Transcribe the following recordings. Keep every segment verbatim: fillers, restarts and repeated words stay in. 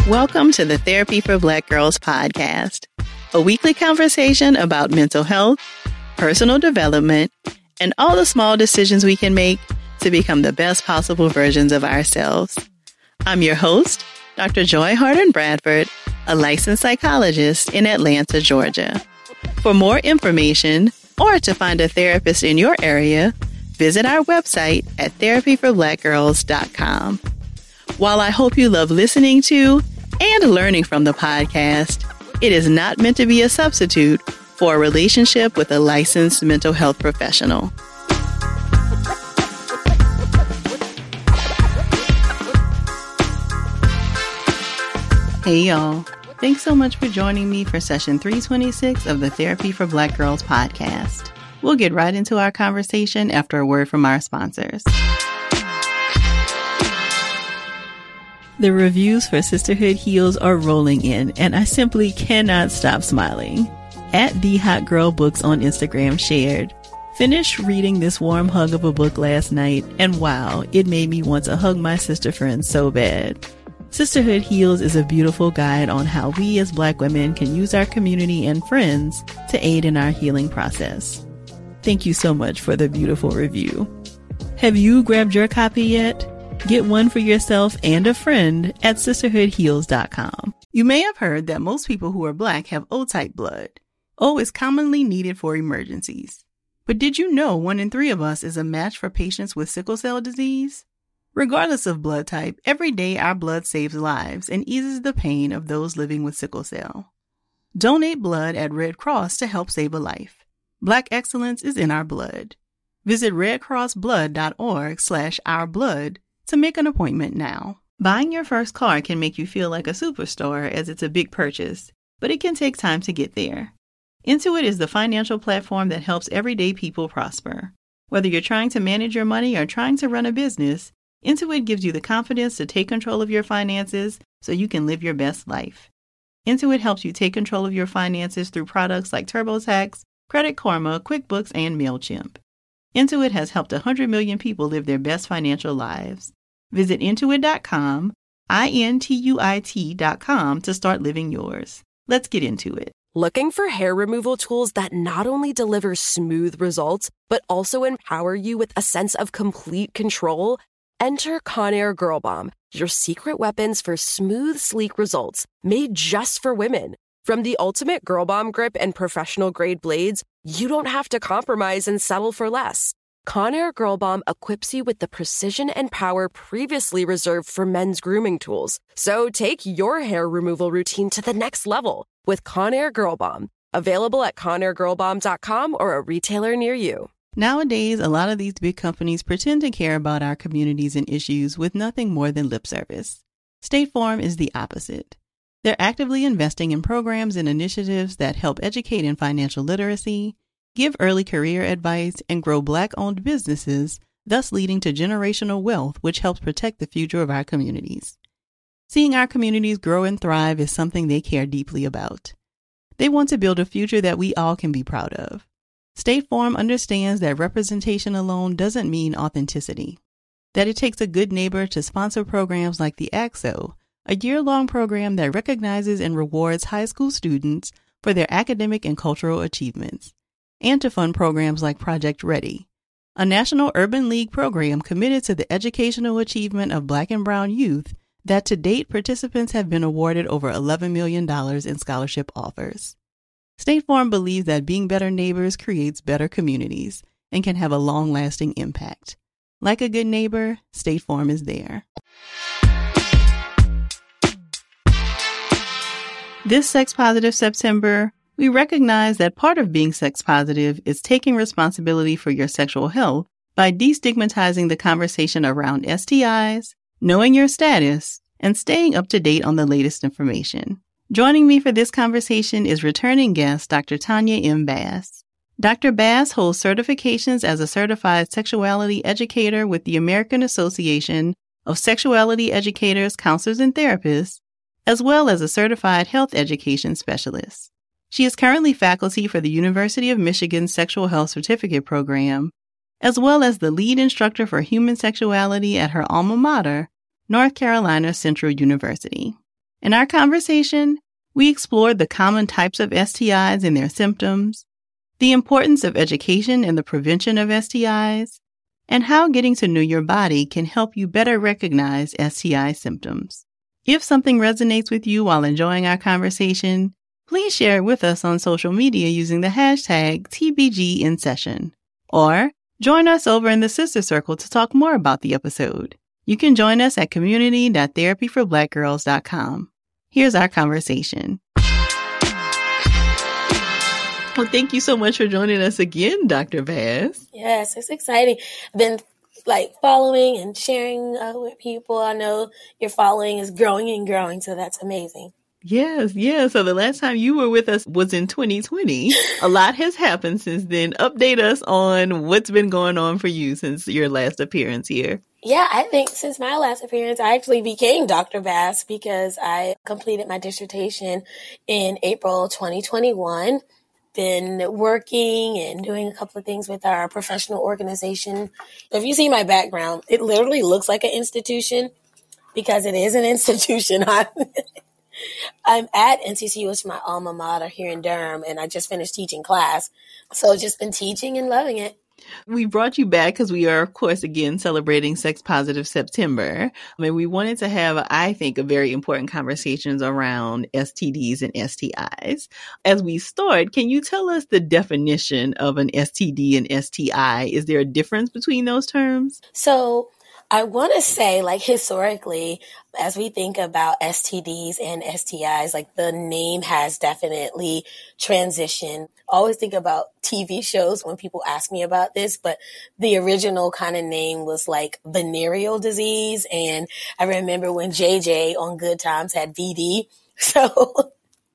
Welcome to the Therapy for Black Girls podcast, a weekly conversation about mental health, personal development, and all the small decisions we can make to become the best possible versions of ourselves. I'm your host, Doctor Joy Harden Bradford, a licensed psychologist in Atlanta, Georgia. For more information or to find a therapist in your area, visit our website at therapy for black girls dot com. While I hope you love listening to and learning from the podcast, it is not meant to be a substitute for a relationship with a licensed mental health professional. Hey y'all, thanks so much for joining me for session three twenty-six of the Therapy for Black Girls podcast. We'll get right into our conversation after a word from our sponsors. The reviews for Sisterhood Heals are rolling in, and I simply cannot stop smiling. At The Hot Girl Books on Instagram shared, "Finished reading this warm hug of a book last night, and wow, it made me want to hug my sister friends so bad." Sisterhood Heals is a beautiful guide on how we as Black women can use our community and friends to aid in our healing process. Thank you so much for the beautiful review. Have you grabbed your copy yet? Get one for yourself and a friend at sisterhood heals dot com. You may have heard that most people who are Black have O-type blood. O is commonly needed for emergencies. But did you know one in three of us is a match for patients with sickle cell disease? Regardless of blood type, every day our blood saves lives and eases the pain of those living with sickle cell. Donate blood at Red Cross to help save a life. Black excellence is in our blood. Visit redcrossblood.org slash ourblood to make an appointment now. Buying your first car can make you feel like a superstar as it's a big purchase, but it can take time to get there. Intuit is the financial platform that helps everyday people prosper. Whether you're trying to manage your money or trying to run a business, Intuit gives you the confidence to take control of your finances so you can live your best life. Intuit helps you take control of your finances through products like TurboTax, Credit Karma, QuickBooks, and MailChimp. Intuit has helped one hundred million people live their best financial lives. Visit intuit dot com, I N T U I T dot com to start living yours. Let's get into it. Looking for hair removal tools that not only deliver smooth results, but also empower you with a sense of complete control? Enter Conair Girl Bomb, your secret weapons for smooth, sleek results, made just for women. From the ultimate Girl Bomb grip and professional-grade blades, you don't have to compromise and settle for less. Conair Girl Bomb equips you with the precision and power previously reserved for men's grooming tools. So take your hair removal routine to the next level with Conair Girl Bomb. Available at conair girl bomb dot com or a retailer near you. Nowadays, a lot of these big companies pretend to care about our communities and issues with nothing more than lip service. State Farm is the opposite. They're actively investing in programs and initiatives that help educate in financial literacy, give early career advice, and grow Black-owned businesses, thus leading to generational wealth, which helps protect the future of our communities. Seeing our communities grow and thrive is something they care deeply about. They want to build a future that we all can be proud of. State Farm understands that representation alone doesn't mean authenticity, that it takes a good neighbor to sponsor programs like the A C S O, a year-long program that recognizes and rewards high school students for their academic and cultural achievements, and to fund programs like Project Ready, a National Urban League program committed to the educational achievement of Black and Brown youth that to date participants have been awarded over eleven million dollars in scholarship offers. State Farm believes that being better neighbors creates better communities and can have a long-lasting impact. Like a good neighbor, State Farm is there. This Sex Positive September, we recognize that part of being sex positive is taking responsibility for your sexual health by destigmatizing the conversation around S T Is, knowing your status, and staying up to date on the latest information. Joining me for this conversation is returning guest Doctor Tanya M. Bass. Doctor Bass holds certifications as a certified sexuality educator with the American Association of Sexuality Educators, Counselors, and Therapists, as well as a certified health education specialist. She is currently faculty for the University of Michigan's Sexual Health Certificate Program, as well as the lead instructor for human sexuality at her alma mater, North Carolina Central University. In our conversation, we explored the common types of S T Is and their symptoms, the importance of education in the prevention of S T Is, and how getting to know your body can help you better recognize S T I symptoms. If something resonates with you while enjoying our conversation, please share it with us on social media using the hashtag T B G in session. Or join us over in the Sister Circle to talk more about the episode. You can join us at community dot therapy for black girls dot com. Here's our conversation. Well, thank you so much for joining us again, Doctor Bass. Yes, it's exciting. I've been like following and sharing uh, with people. I know your following is growing and growing, so that's amazing. Yes, yes. So the last time you were with us was in twenty twenty. A lot has happened since then. Update us on what's been going on for you since your last appearance here. Yeah, I think since my last appearance, I actually became Doctor Bass because I completed my dissertation in April twenty twenty-one. Been working and doing a couple of things with our professional organization. If you see my background, it literally looks like an institution because it is an institution. I'm, I'm at N C C U, which is my alma mater here in Durham, and I just finished teaching class. So just been teaching and loving it. We brought you back because we are, of course, again, celebrating Sex Positive September. I mean, we wanted to have, I think, a very important conversations around S T Ds and S T Is. As we start, can you tell us the definition of an S T D and S T I? Is there a difference between those terms? So I want to say, like, historically, as we think about S T Ds and S T Is, like, the name has definitely transitioned. I always think about T V shows when people ask me about this, but the original kind of name was like venereal disease. And I remember when J J on Good Times had V D. So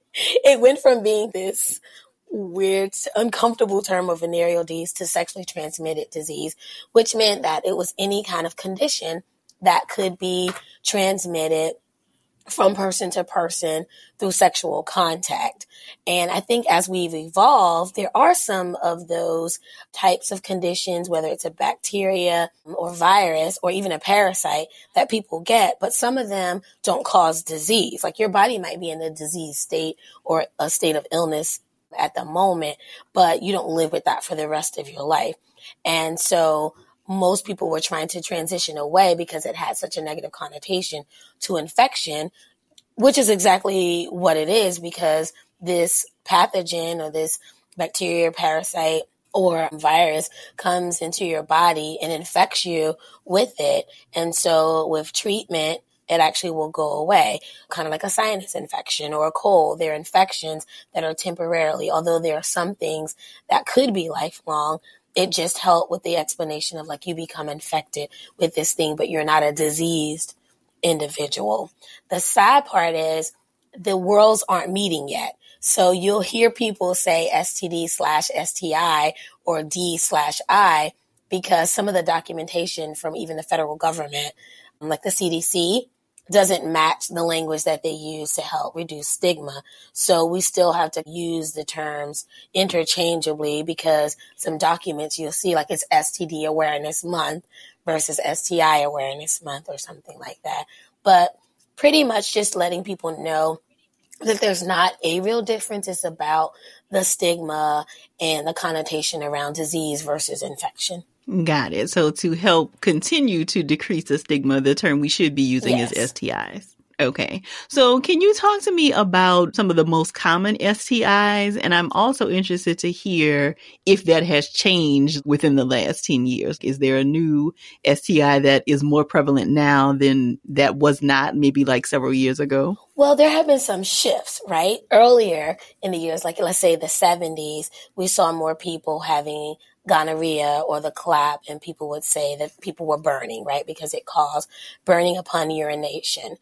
it went from being this weird, uncomfortable term of venereal disease to sexually transmitted disease, which meant that it was any kind of condition that could be transmitted from person to person through sexual contact. And I think as we've evolved, there are some of those types of conditions, whether it's a bacteria or virus or even a parasite that people get, but some of them don't cause disease. Like your body might be in a disease state or a state of illness at the moment, but you don't live with that for the rest of your life. And so most people were trying to transition away because it had such a negative connotation to infection, which is exactly what it is, because this pathogen or this bacteria, parasite, or virus comes into your body and infects you with it. And so with treatment, it actually will go away, kind of like a sinus infection or a cold. They're infections that are temporarily, although there are some things that could be lifelong. It just helped with the explanation of like you become infected with this thing, but you're not a diseased individual. The sad part is the worlds aren't meeting yet. So you'll hear people say S T D slash S T I or D slash I because some of the documentation from even the federal government, like the C D C, doesn't match the language that they use to help reduce stigma. So we still have to use the terms interchangeably because some documents you'll see like it's S T D Awareness Month versus S T I Awareness Month or something like that. But pretty much just letting people know that there's not a real difference. It's about the stigma and the connotation around disease versus infection. Got it. So to help continue to decrease the stigma, the term we should be using Yes. is S T Is. Okay. So can you talk to me about some of the most common S T Is? And I'm also interested to hear if that has changed within the last ten years. Is there a new S T I that is more prevalent now than that was not maybe like several years ago? Well, there have been some shifts, right? Earlier in the years, like let's say the seventies, we saw more people having gonorrhea or the clap, and people would say that people were burning, right? Because it caused burning upon urination.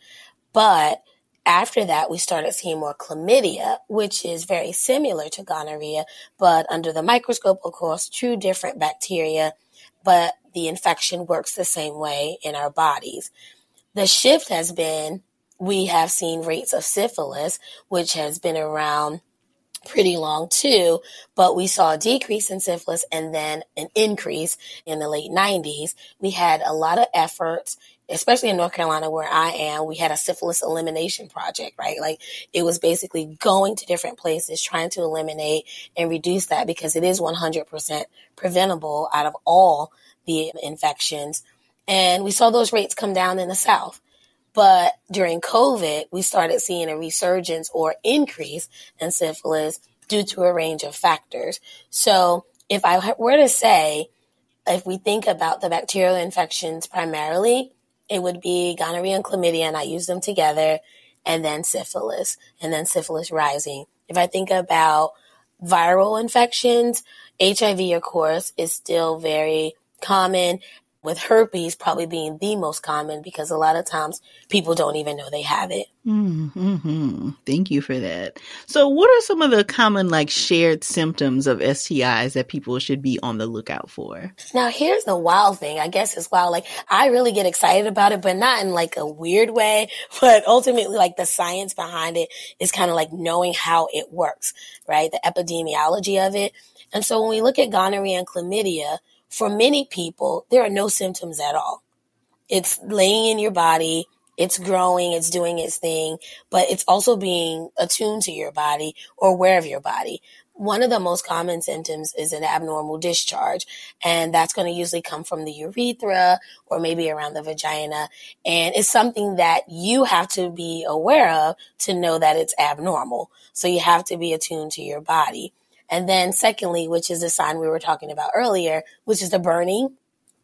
But after that, we started seeing more chlamydia, which is very similar to gonorrhea, but under the microscope, of course, two different bacteria, but the infection works the same way in our bodies. The shift has been, we have seen rates of syphilis, which has been around pretty long too, but we saw a decrease in syphilis and then an increase in the late nineties. We had a lot of efforts especially in North Carolina where I am, we had a syphilis elimination project, right? Like it was basically going to different places, trying to eliminate and reduce that because it is one hundred percent preventable out of all the infections. And we saw those rates come down in the South. But during COVID, we started seeing a resurgence or increase in syphilis due to a range of factors. So if I were to say, if we think about the bacterial infections primarily, it would be gonorrhea and chlamydia, and I use them together, and then syphilis, and then syphilis rising. If I think about viral infections, H I V, of course, is still very common, with herpes probably being the most common because a lot of times people don't even know they have it. Mm-hmm. Thank you for that. So what are some of the common like shared symptoms of S T Is that people should be on the lookout for? Now, here's the wild thing. I guess it's wild. Like I really get excited about it, but not in like a weird way. But ultimately, like the science behind it is kind of like knowing how it works, right? The epidemiology of it. And so when we look at gonorrhea and chlamydia, for many people, there are no symptoms at all. It's laying in your body, it's growing, it's doing its thing, but it's also being attuned to your body or aware of your body. One of the most common symptoms is an abnormal discharge, and that's going to usually come from the urethra or maybe around the vagina. And it's something that you have to be aware of to know that it's abnormal. So you have to be attuned to your body. And then secondly, which is the sign we were talking about earlier, which is the burning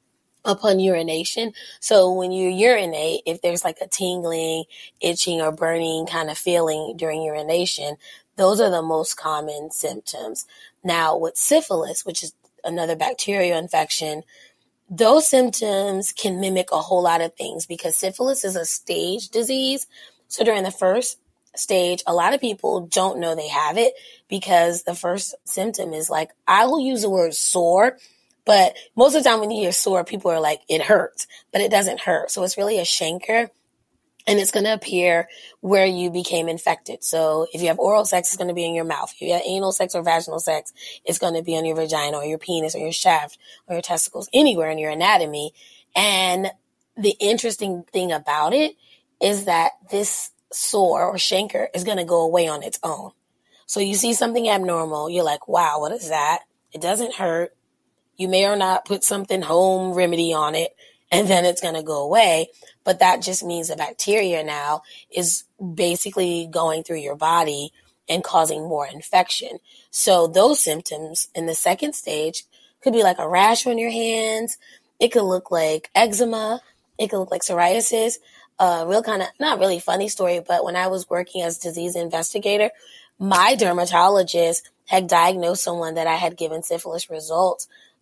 upon urination. So when you urinate, if there's like a tingling, itching, or burning kind of feeling during urination, those are the most common symptoms. Now with syphilis, which is another bacterial infection, those symptoms can mimic a whole lot of things because syphilis is a stage disease. So during the first stage, a lot of people don't know they have it because the first symptom is like, I will use the word sore, but most of the time when you hear sore, people are like, it hurts, but it doesn't hurt. So it's really a chancre, and it's going to appear where you became infected. So if you have oral sex, it's going to be in your mouth. If you have anal sex or vaginal sex, it's going to be on your vagina or your penis or your shaft or your testicles, anywhere in your anatomy. And the interesting thing about it is that this sore or chancre is going to go away on its own. So you see something abnormal, you're like, wow, what is that? It doesn't hurt. You may or not put something home remedy on it, and then it's going to go away. But that just means the bacteria now is basically going through your body and causing more infection. So those symptoms in the second stage could be like a rash on your hands. It could look like eczema. It could look like psoriasis. A uh, real kind of, not really funny story, but when I was working as a disease investigator, my dermatologist had diagnosed someone that I had given syphilis results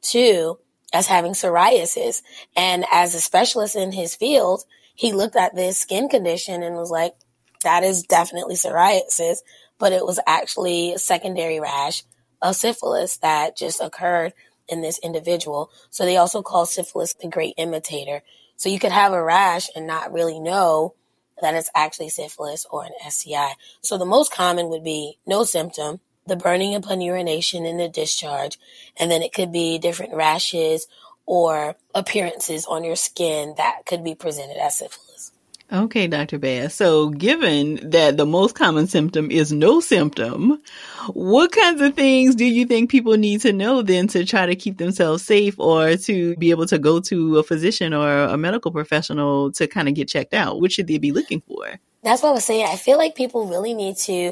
to as having psoriasis. And as a specialist in his field, he looked at this skin condition and was like, that is definitely psoriasis, but it was actually a secondary rash of syphilis that just occurred in this individual. So they also call syphilis the great imitator. So you could have a rash and not really know that it's actually syphilis or an S T I. So the most common would be no symptom, the burning upon urination and the discharge, and then it could be different rashes or appearances on your skin that could be presented as syphilis. Okay, Doctor Bass. So given that the most common symptom is no symptom, what kinds of things do you think people need to know then to try to keep themselves safe or to be able to go to a physician or a medical professional to kind of get checked out? What should they be looking for? That's what I was saying. I feel like people really need to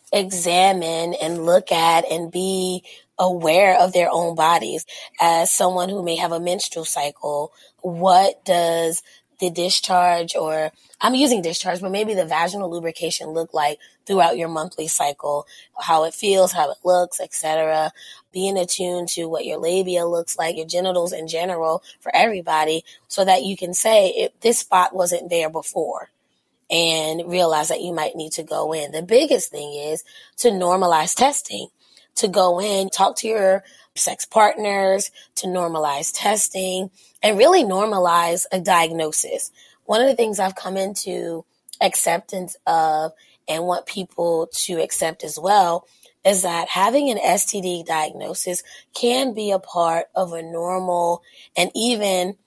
examine and look at and be aware of their own bodies. As someone who may have a menstrual cycle, what does the discharge, or I'm using discharge, but maybe the vaginal lubrication look like throughout your monthly cycle, how it feels, how it looks, et cetera. Being attuned to what your labia looks like, your genitals in general for everybody, so that you can say, if this spot wasn't there before, and realize that you might need to go in. The biggest thing is to normalize testing, to go in, talk to your sex partners, to normalize testing, and really normalize a diagnosis. One of the things I've come into acceptance of and want people to accept as well is that having an S T D diagnosis can be a part of a normal and even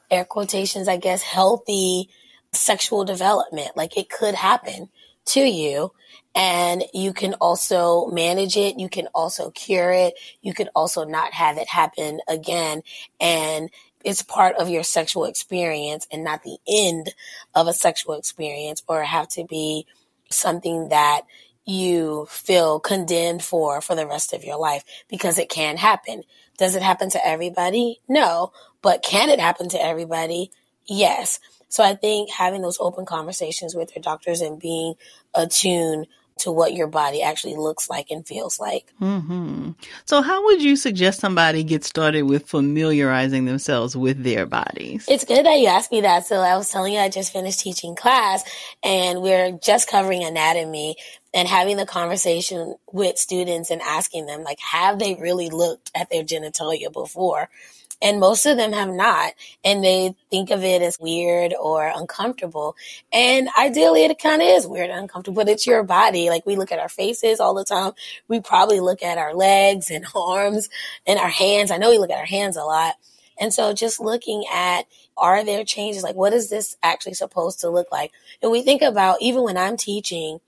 air quotations, I guess, healthy sexual development. Like it could happen to you, and you can also manage it. You can also cure it. You can also not have it happen again. And it's part of your sexual experience and not the end of a sexual experience, or have to be something that you feel condemned for for the rest of your life, because it can happen. Does it happen to everybody? No. But can it happen to everybody? Yes. So I think having those open conversations with your doctors and being attuned to what your body actually looks like and feels like. Mm-hmm. So how would you suggest somebody get started with familiarizing themselves with their bodies? It's good that you asked me that. So I was telling you I just finished teaching class, and we're just covering anatomy and having the conversation with students and asking them, like, have they really looked at their genitalia before? And most of them have not. And they think of it as weird or uncomfortable. And ideally, it kind of is weird and uncomfortable, but it's your body. Like, we look at our faces all the time. We probably look at our legs and arms and our hands. I know we look at our hands a lot. And so just looking at, are there changes? Like, what is this actually supposed to look like? And we think about, even when I'm teaching,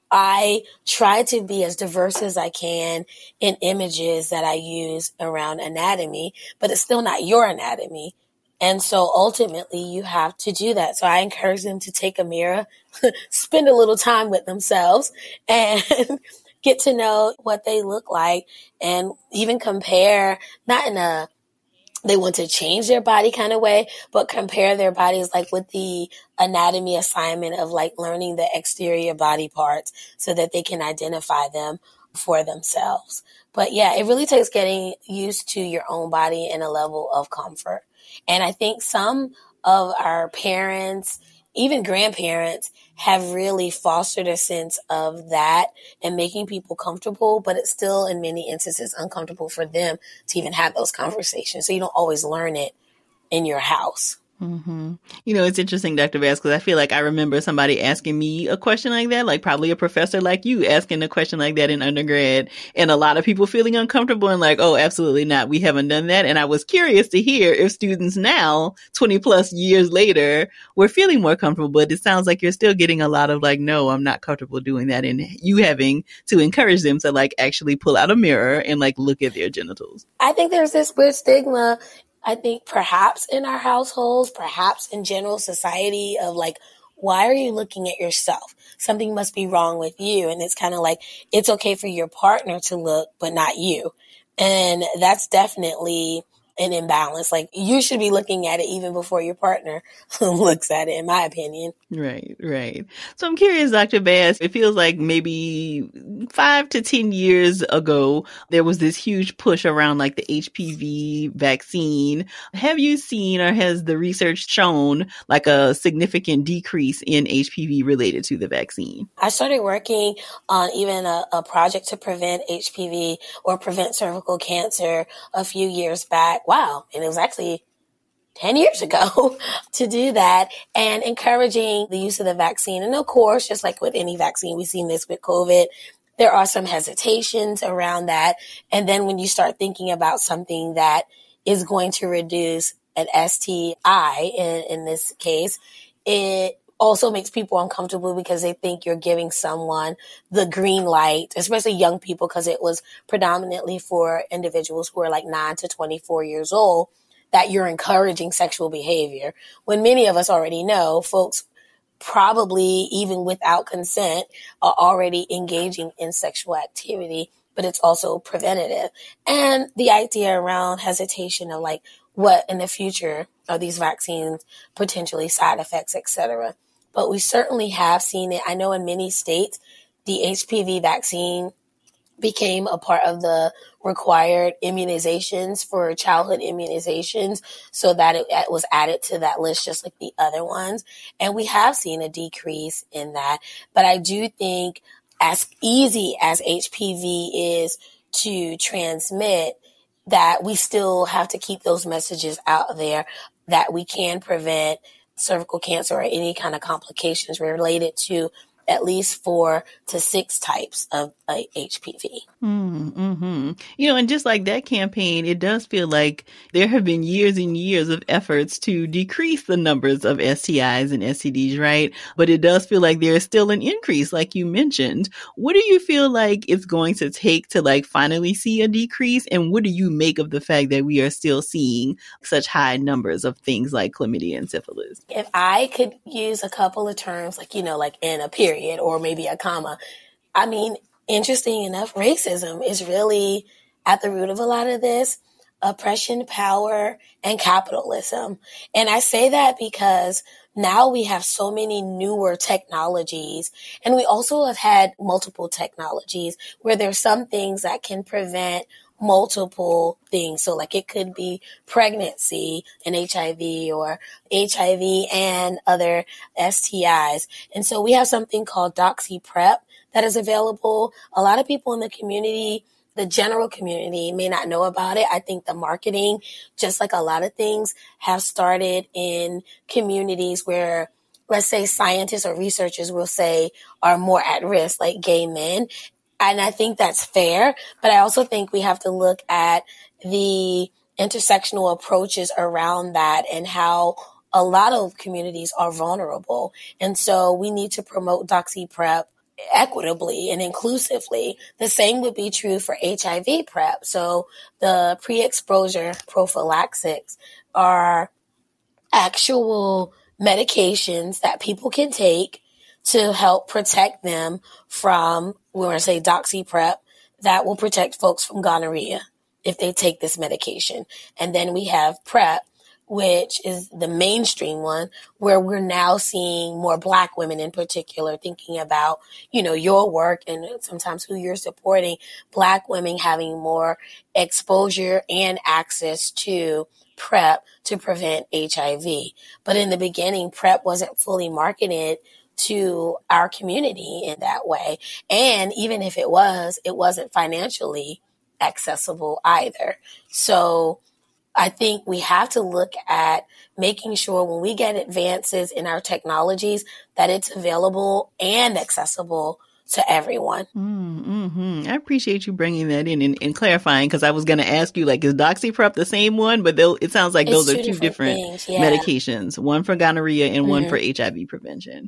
I try to be as diverse as I can in images that I use around anatomy, but it's still not your anatomy. And so ultimately you have to do that. So I encourage them to take a mirror, spend a little time with themselves, and get to know what they look like, and even compare, not in a they want to change their body kind of way, but compare their bodies like with the anatomy assignment of like learning the exterior body parts so that they can identify them for themselves. But yeah, it really takes getting used to your own body and a level of comfort. And I think some of our parents, even grandparents, have really fostered a sense of that and making people comfortable, but it's still in many instances uncomfortable for them to even have those conversations. So you don't always learn it in your house. Mm-hmm. You know, it's interesting, Doctor Bass, because I feel like I remember somebody asking me a question like that, like probably a professor like you asking a question like that in undergrad, and a lot of people feeling uncomfortable and like, oh, absolutely not. We haven't done that. And I was curious to hear if students now, twenty plus years later, were feeling more comfortable, but it sounds like you're still getting a lot of like, no, I'm not comfortable doing that. And you having to encourage them to like actually pull out a mirror and like look at their genitals. I think there's this weird stigma, I think perhaps in our households, perhaps in general society, of like, why are you looking at yourself? Something must be wrong with you. And it's kind of like, it's okay for your partner to look, but not you. And that's definitely an imbalance. Like, you should be looking at it even before your partner looks at it, in my opinion. Right, right. So I'm curious, Doctor Bass, it feels like maybe five to ten years ago, there was this huge push around like the H P V vaccine. Have you seen, or has the research shown like a significant decrease in H P V related to the vaccine? I started working on even a, a project to prevent H P V or prevent cervical cancer a few years back. Wow. And it was actually ten years ago to do that, and encouraging the use of the vaccine. And of course, just like with any vaccine, we've seen this with COVID, there are some hesitations around that. And then when you start thinking about something that is going to reduce an S T I in, in this case, it also makes people uncomfortable because they think you're giving someone the green light, especially young people, because it was predominantly for individuals who are like nine to twenty-four years old, that you're encouraging sexual behavior. When many of us already know, folks probably even without consent are already engaging in sexual activity, but it's also preventative. And the idea around hesitation of like, what in the future are these vaccines, potentially side effects, et cetera. But we certainly have seen it. I know in many states, the H P V vaccine became a part of the required immunizations for childhood immunizations, so that it, it was added to that list just like the other ones. And we have seen a decrease in that. But I do think as easy as H P V is to transmit, that we still have to keep those messages out there that we can prevent cervical cancer or any kind of complications related to at least four to six types of uh, H P V. Mm-hmm. You know, and just like that campaign, it does feel like there have been years and years of efforts to decrease the numbers of S T Is and S T Ds, right? But it does feel like there is still an increase, like you mentioned. What do you feel like it's going to take to like finally see a decrease? And what do you make of the fact that we are still seeing such high numbers of things like chlamydia and syphilis? If I could use a couple of terms, like, you know, like in a period or maybe a comma, I mean, interesting enough, racism is really at the root of a lot of this. Oppression, power, and capitalism. And I say that because now we have so many newer technologies, and we also have had multiple technologies where there's some things that can prevent multiple things. So like it could be pregnancy and H I V, or H I V and other S T Is. And so we have something called DoxyPrep that is available. A lot of people in the community, the general community, may not know about it. I think the marketing, just like a lot of things, have started in communities where, let's say, scientists or researchers will say are more at risk, like gay men. And I think that's fair. But I also think we have to look at the intersectional approaches around that and how a lot of communities are vulnerable. And so we need to promote DoxyPrep equitably and inclusively. The same would be true for H I V PrEP. So the pre-exposure prophylaxis are actual medications that people can take to help protect them from, we're going to say DoxyPrep, that will protect folks from gonorrhea if they take this medication. And then we have PrEP, which is the mainstream one, where we're now seeing more Black women in particular thinking about, you know, your work and sometimes who you're supporting, Black women having more exposure and access to PrEP to prevent H I V. But in the beginning, PrEP wasn't fully marketed to our community in that way. And even if it was, it wasn't financially accessible either. So I think we have to look at making sure when we get advances in our technologies that it's available and accessible to everyone. Mm-hmm. I appreciate you bringing that in and, and clarifying, because I was going to ask you, like, is DoxyPrep the same one? But it sounds like it's those are two two different, different things, yeah. medications, one for gonorrhea and mm-hmm. one for H I V prevention.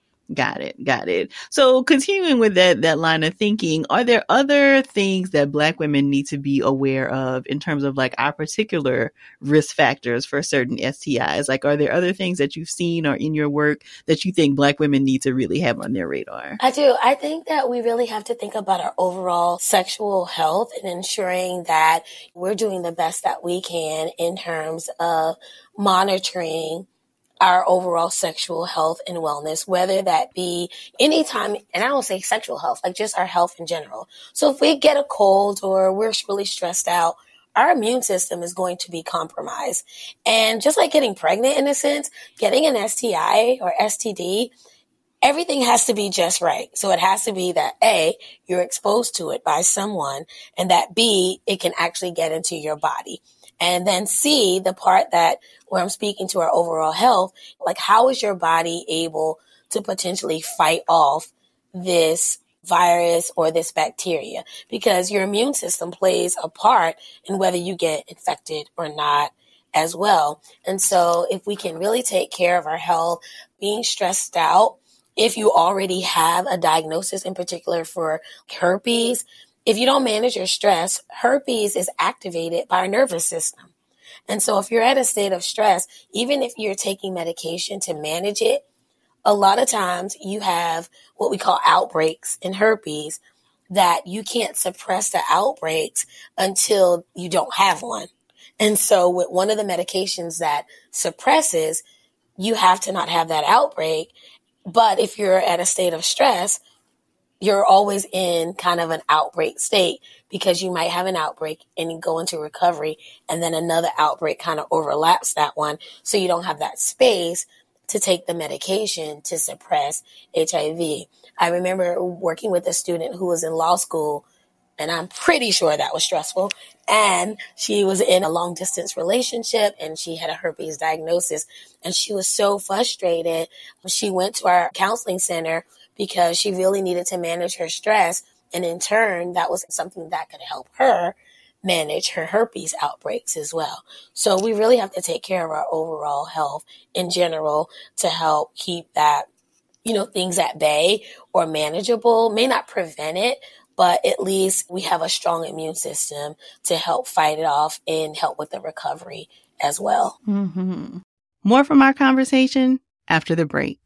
Got it. Got it. So continuing with that, that line of thinking, are there other things that Black women need to be aware of in terms of like our particular risk factors for certain S T Is? Like, are there other things that you've seen or in your work that you think Black women need to really have on their radar? I do. I think that we really have to think about our overall sexual health and ensuring that we're doing the best that we can in terms of monitoring our overall sexual health and wellness, whether that be anytime, and I don't say sexual health, like just our health in general. So if we get a cold or we're really stressed out, our immune system is going to be compromised. And just like getting pregnant in a sense, getting an S T I or S T D, everything has to be just right. So it has to be that A, you're exposed to it by someone, and that B, it can actually get into your body. And then C, the part that where I'm speaking to our overall health, like how is your body able to potentially fight off this virus or this bacteria? Because your immune system plays a part in whether you get infected or not as well. And so if we can really take care of our health, being stressed out, if you already have a diagnosis in particular for herpes, if you don't manage your stress, herpes is activated by our nervous system. And so if you're at a state of stress, even if you're taking medication to manage it, a lot of times you have what we call outbreaks in herpes that you can't suppress the outbreaks until you don't have one. And so with one of the medications that suppresses, you have to not have that outbreak. But if you're at a state of stress, you're always in kind of an outbreak state because you might have an outbreak and you go into recovery and then another outbreak kind of overlaps that one. So you don't have that space to take the medication to suppress H I V. I remember working with a student who was in law school, and I'm pretty sure that was stressful. And she was in a long distance relationship and she had a herpes diagnosis and she was so frustrated. She went to our counseling center because she really needed to manage her stress. And in turn, that was something that could help her manage her herpes outbreaks as well. So we really have to take care of our overall health in general to help keep that, you know, things at bay or manageable. May not prevent it, but at least we have a strong immune system to help fight it off and help with the recovery as well. Mm-hmm. More from our conversation after the break.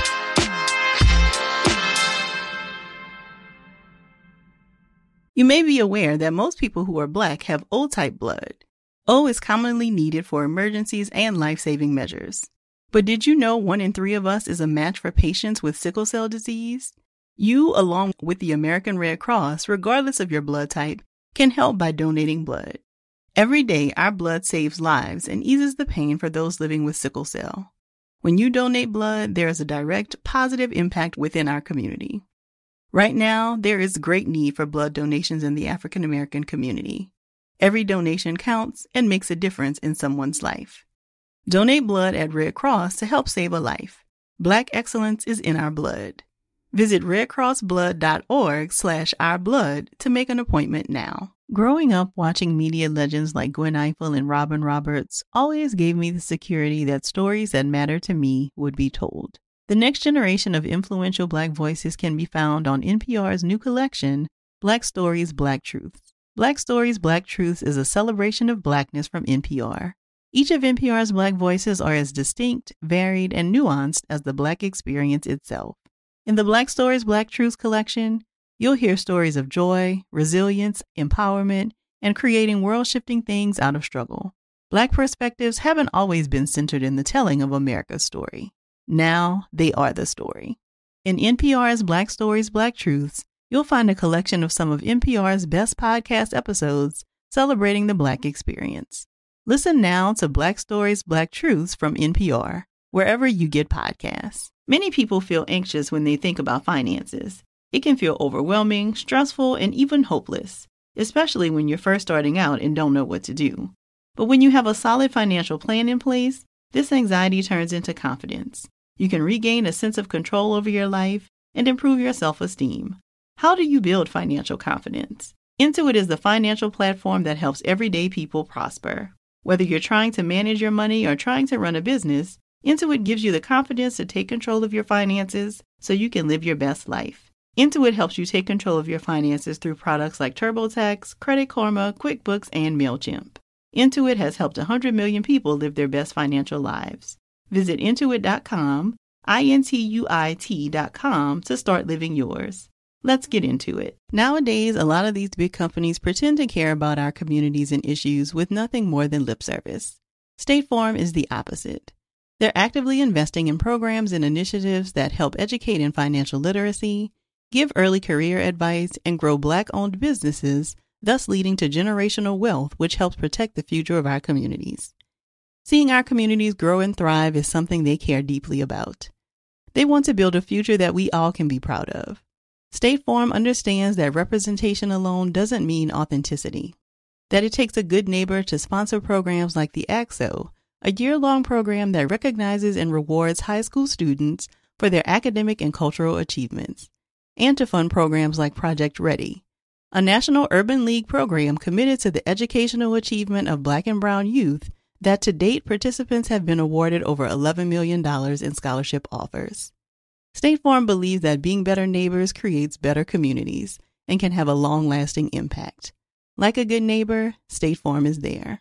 You may be aware that most people who are Black have O-type blood. O is commonly needed for emergencies and life-saving measures. But did you know one in three of us is a match for patients with sickle cell disease? You, along with the American Red Cross, regardless of your blood type, can help by donating blood. Every day, our blood saves lives and eases the pain for those living with sickle cell. When you donate blood, there is a direct positive impact within our community. Right now, there is great need for blood donations in the African American community. Every donation counts and makes a difference in someone's life. Donate blood at Red Cross to help save a life. Black excellence is in our blood. Visit redcrossblood.org slash our blood to make an appointment now. Growing up watching media legends like Gwen Eiffel and Robin Roberts always gave me the security that stories that matter to me would be told. The next generation of influential Black voices can be found on N P R's new collection, Black Stories, Black Truths. Black Stories, Black Truths is a celebration of Blackness from N P R. Each of N P R's Black voices are as distinct, varied, and nuanced as the Black experience itself. In the Black Stories, Black Truths collection, you'll hear stories of joy, resilience, empowerment, and creating world-shifting things out of struggle. Black perspectives haven't always been centered in the telling of America's story. Now they are the story. In N P R's Black Stories, Black Truths, you'll find a collection of some of N P R's best podcast episodes celebrating the Black experience. Listen now to Black Stories, Black Truths from N P R, wherever you get podcasts. Many people feel anxious when they think about finances. It can feel overwhelming, stressful, and even hopeless, especially when you're first starting out and don't know what to do. But when you have a solid financial plan in place, this anxiety turns into confidence. You can regain a sense of control over your life and improve your self-esteem. How do you build financial confidence? Intuit is the financial platform that helps everyday people prosper. Whether you're trying to manage your money or trying to run a business, Intuit gives you the confidence to take control of your finances so you can live your best life. Intuit helps you take control of your finances through products like TurboTax, Credit Karma, QuickBooks, and MailChimp. Intuit has helped one hundred million people live their best financial lives. Visit intuit dot com, I N T U I T dot com to start living yours. Let's get into it. Nowadays, a lot of these big companies pretend to care about our communities and issues with nothing more than lip service. State Farm is the opposite. They're actively investing in programs and initiatives that help educate in financial literacy, give early career advice, and grow Black-owned businesses, thus leading to generational wealth, which helps protect the future of our communities. Seeing our communities grow and thrive is something they care deeply about. They want to build a future that we all can be proud of. State Farm understands that representation alone doesn't mean authenticity, that it takes a good neighbor to sponsor programs like the A C S O, a year-long program that recognizes and rewards high school students for their academic and cultural achievements, and to fund programs like Project Ready, a National Urban League program committed to the educational achievement of Black and Brown youth that to date participants have been awarded over eleven million dollars in scholarship offers. State Farm believes that being better neighbors creates better communities and can have a long-lasting impact. Like a good neighbor, State Farm is there.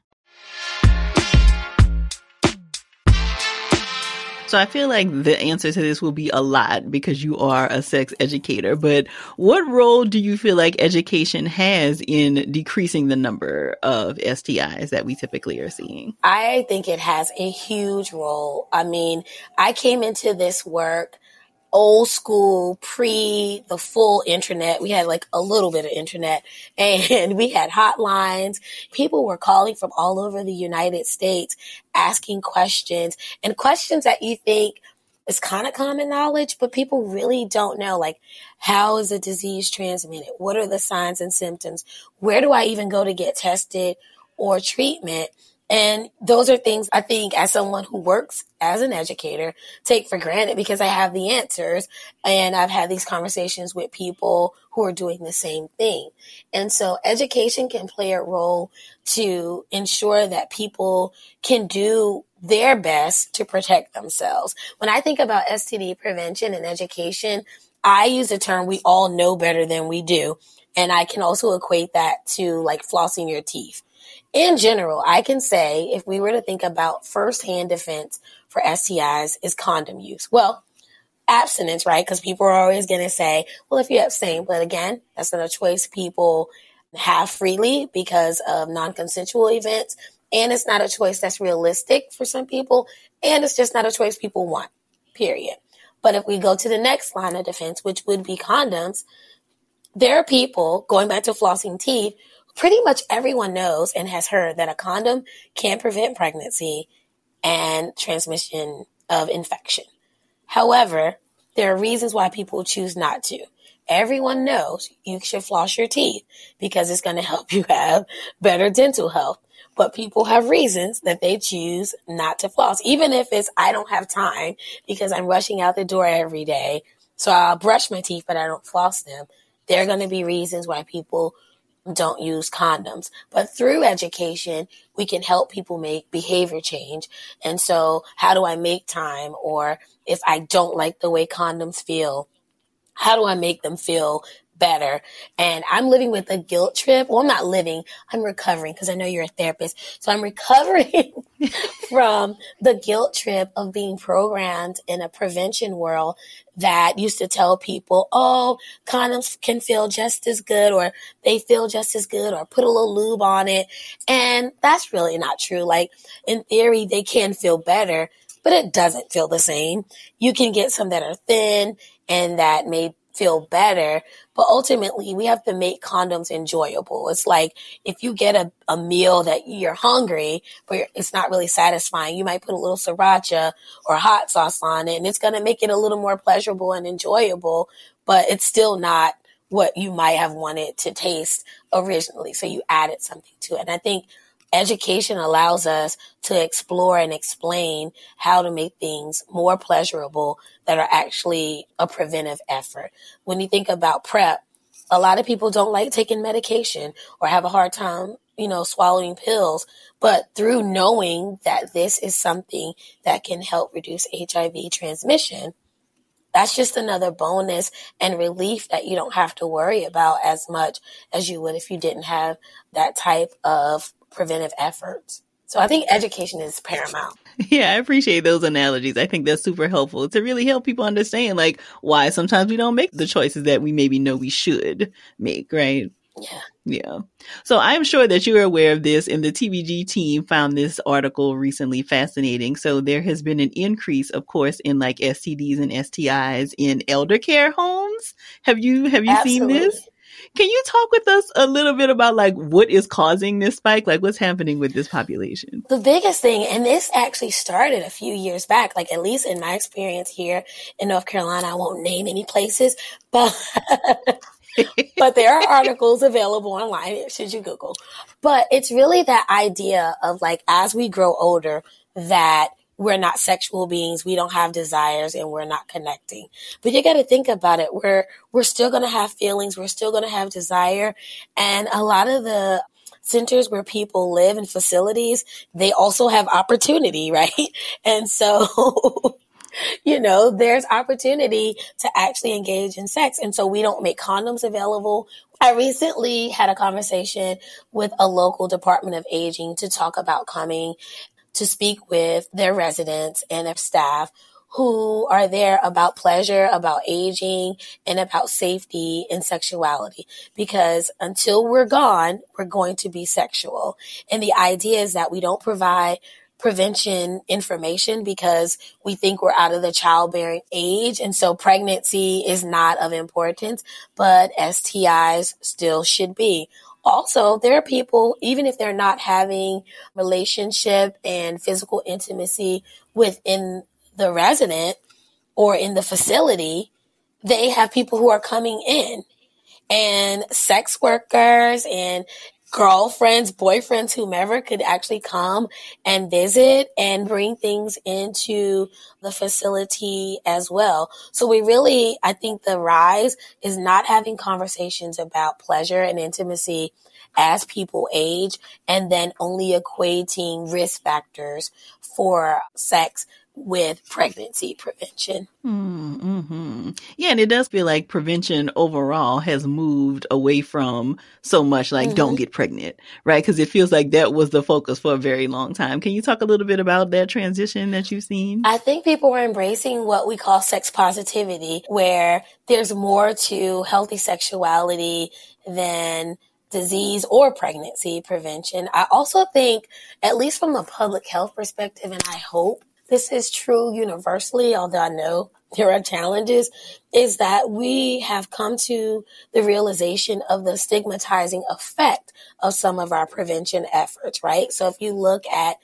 So I feel like the answer to this will be a lot because you are a sex educator, but what role do you feel like education has in decreasing the number of S T Is that we typically are seeing? I think it has a huge role. I mean, I came into this work old school, pre the full internet. We had like a little bit of internet and we had hotlines. People were calling from all over the United States, asking questions and questions that you think is kind of common knowledge, but people really don't know. Like, how is a disease transmitted? What are the signs and symptoms? Where do I even go to get tested or treatment? And those are things I think as someone who works as an educator take for granted because I have the answers and I've had these conversations with people who are doing the same thing. And so education can play a role to ensure that people can do their best to protect themselves. When I think about S T D prevention and education, I use the term we all know better than we do. And I can also equate that to like flossing your teeth. In general, I can say if we were to think about firsthand defense for S T Is is condom use. Well, abstinence, right? Because people are always going to say, well, if you abstain, but again, that's not a choice people have freely because of non-consensual events. And it's not a choice that's realistic for some people. And it's just not a choice people want, period. But if we go to the next line of defense, which would be condoms, there are people, going back to flossing teeth, pretty much everyone knows and has heard that a condom can prevent pregnancy and transmission of infection. However, there are reasons why people choose not to. Everyone knows you should floss your teeth because it's going to help you have better dental health. But people have reasons that they choose not to floss, even if it's I don't have time because I'm rushing out the door every day. So I'll brush my teeth, but I don't floss them. There are going to be reasons why people don't use condoms. But through education, we can help people make behavior change. And so how do I make time? Or if I don't like the way condoms feel, how do I make them feel better? And I'm living with a guilt trip. Well, I'm not living. I'm recovering because I know you're a therapist. So I'm recovering from the guilt trip of being programmed in a prevention world that used to tell people, oh, condoms can feel just as good or they feel just as good or put a little lube on it. And that's really not true. Like in theory, they can feel better, but it doesn't feel the same. You can get some that are thin and that may feel better, but ultimately we have to make condoms enjoyable. It's like if you get a, a meal that you're hungry, but it's not really satisfying, you might put a little sriracha or hot sauce on it, and it's going to make it a little more pleasurable and enjoyable, but it's still not what you might have wanted to taste originally. So you added something to it. And I think education allows us to explore and explain how to make things more pleasurable that are actually a preventive effort. When you think about PrEP, a lot of people don't like taking medication or have a hard time, you know, swallowing pills. But through knowing that this is something that can help reduce H I V transmission, that's just another bonus and relief that you don't have to worry about as much as you would if you didn't have that type of preventive efforts. So I think education is paramount. Yeah, I appreciate those analogies. I think that's super helpful to really help people understand like why sometimes we don't make the choices that we maybe know we should make, right? Yeah. Yeah. So I'm sure that you're aware of this, and the T B G team found this article recently fascinating. So there has been an increase, of course, in like S T Ds and S T Is in elder care homes. Have you have you Absolutely. seen this? Can you talk with us a little bit about like what is causing this spike? Like what's happening with this population? The biggest thing, and this actually started a few years back, like at least in my experience here in North Carolina, I won't name any places, but but there are articles available online should you Google. But it's really that idea of like, as we grow older, that we're not sexual beings, we don't have desires, and we're not connecting. But you got to think about it. We're, we're still going to have feelings. We're still going to have desire. And a lot of the centers where people live in facilities, they also have opportunity, right? And so, you know, there's opportunity to actually engage in sex. And so we don't make condoms available. I recently had a conversation with a local Department of Aging to talk about coming to speak with their residents and their staff who are there about pleasure, about aging, and about safety and sexuality. Because until we're gone, we're going to be sexual. And the idea is that we don't provide prevention information because we think we're out of the childbearing age. And so pregnancy is not of importance, but S T Is still should be. Also, there are people, even if they're not having relationship and physical intimacy within the resident or in the facility, they have people who are coming in, and sex workers and girlfriends, boyfriends, whomever could actually come and visit and bring things into the facility as well. So we really, I think the rise is not having conversations about pleasure and intimacy as people age, and then only equating risk factors for sex with pregnancy prevention. Mm-hmm. Yeah, and it does feel like prevention overall has moved away from so much like mm-hmm. don't get pregnant, right? Because it feels like that was the focus for a very long time. Can you talk a little bit about that transition that you've seen? I think people are embracing what we call sex positivity, where there's more to healthy sexuality than disease or pregnancy prevention. I also think, at least from a public health perspective, and I hope this is true universally, although I know there are challenges, is that we have come to the realization of the stigmatizing effect of some of our prevention efforts, right? So if you look at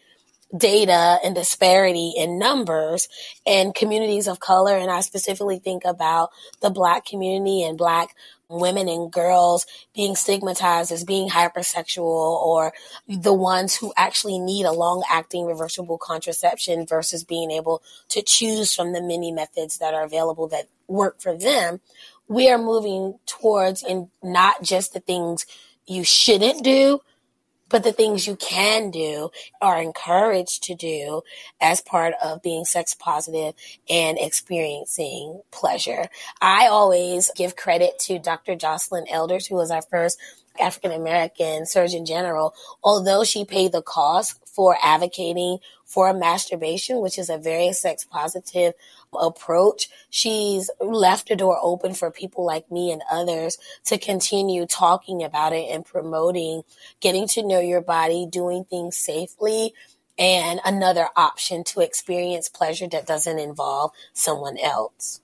data and disparity in numbers and communities of color, and I specifically think about the Black community and Black women and girls being stigmatized as being hypersexual, or the ones who actually need a long-acting reversible contraception versus being able to choose from the many methods that are available that work for them. We are moving towards, and not just the things you shouldn't do, but the things you can do, are encouraged to do as part of being sex positive and experiencing pleasure. I always give credit to Doctor Jocelyn Elders, who was our first African-American Surgeon General, although she paid the cost for advocating for masturbation, which is a very sex positive approach. She's left the door open for people like me and others to continue talking about it and promoting getting to know your body, doing things safely, and another option to experience pleasure that doesn't involve someone else.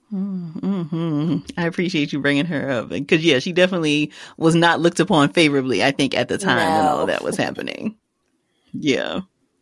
Mm-hmm. I appreciate you bringing her up, because yeah, she definitely was not looked upon favorably, I think, at the time no. when all of that was happening. Yeah.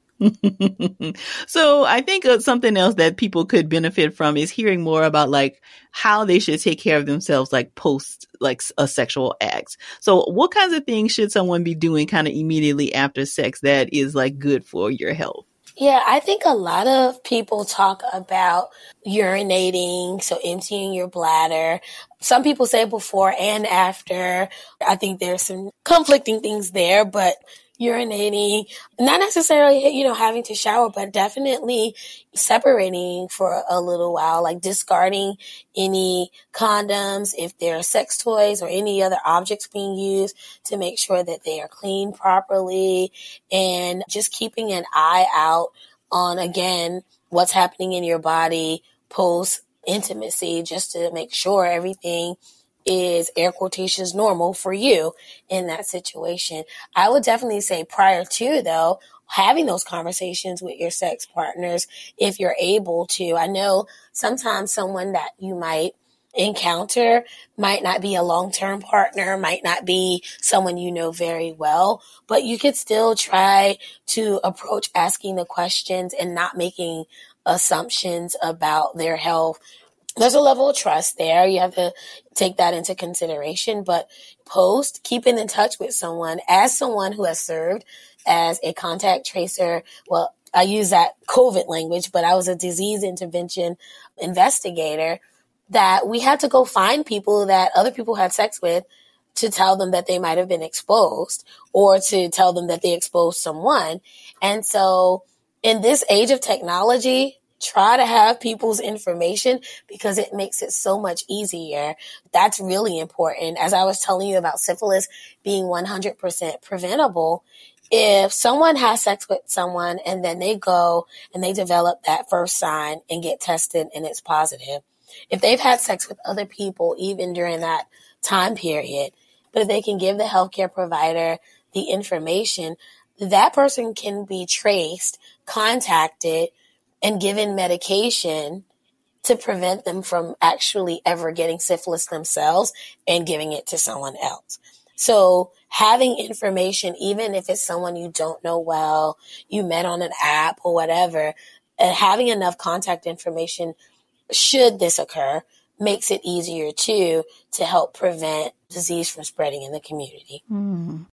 So I think uh, something else that people could benefit from is hearing more about like how they should take care of themselves, like post like a sexual act. So what kinds of things should someone be doing kind of immediately after sex that is like good for your health? Yeah, I think a lot of people talk about urinating, so emptying your bladder. Some people say before and after. I think there's some conflicting things there, but urinating, not necessarily, you know, having to shower, but definitely separating for a little while, like discarding any condoms, if there are sex toys or any other objects being used, to make sure that they are cleaned properly, and just keeping an eye out on, again, what's happening in your body post intimacy, just to make sure everything is, air quotations, normal for you in that situation. I would definitely say prior to, though, having those conversations with your sex partners, if you're able to. I know sometimes someone that you might encounter might not be a long-term partner, might not be someone you know very well, but you could still try to approach asking the questions and not making assumptions about their health. There's a level of trust there. You have to take that into consideration. But post, keeping in touch with someone, as someone who has served as a contact tracer. Well, I use that COVID language, but I was a disease intervention investigator, that we had to go find people that other people had sex with to tell them that they might have been exposed, or to tell them that they exposed someone. And so in this age of technology, try to have people's information, because it makes it so much easier. That's really important. As I was telling you about syphilis being one hundred percent preventable, if someone has sex with someone and then they go and they develop that first sign and get tested and it's positive, if they've had sex with other people even during that time period, but if they can give the healthcare provider the information, that person can be traced, contacted, and given medication to prevent them from actually ever getting syphilis themselves and giving it to someone else. So having information, even if it's someone you don't know well, you met on an app or whatever, and having enough contact information, should this occur, makes it easier too to help prevent disease from spreading in the community. Mm.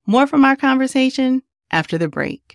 More from our conversation after the break.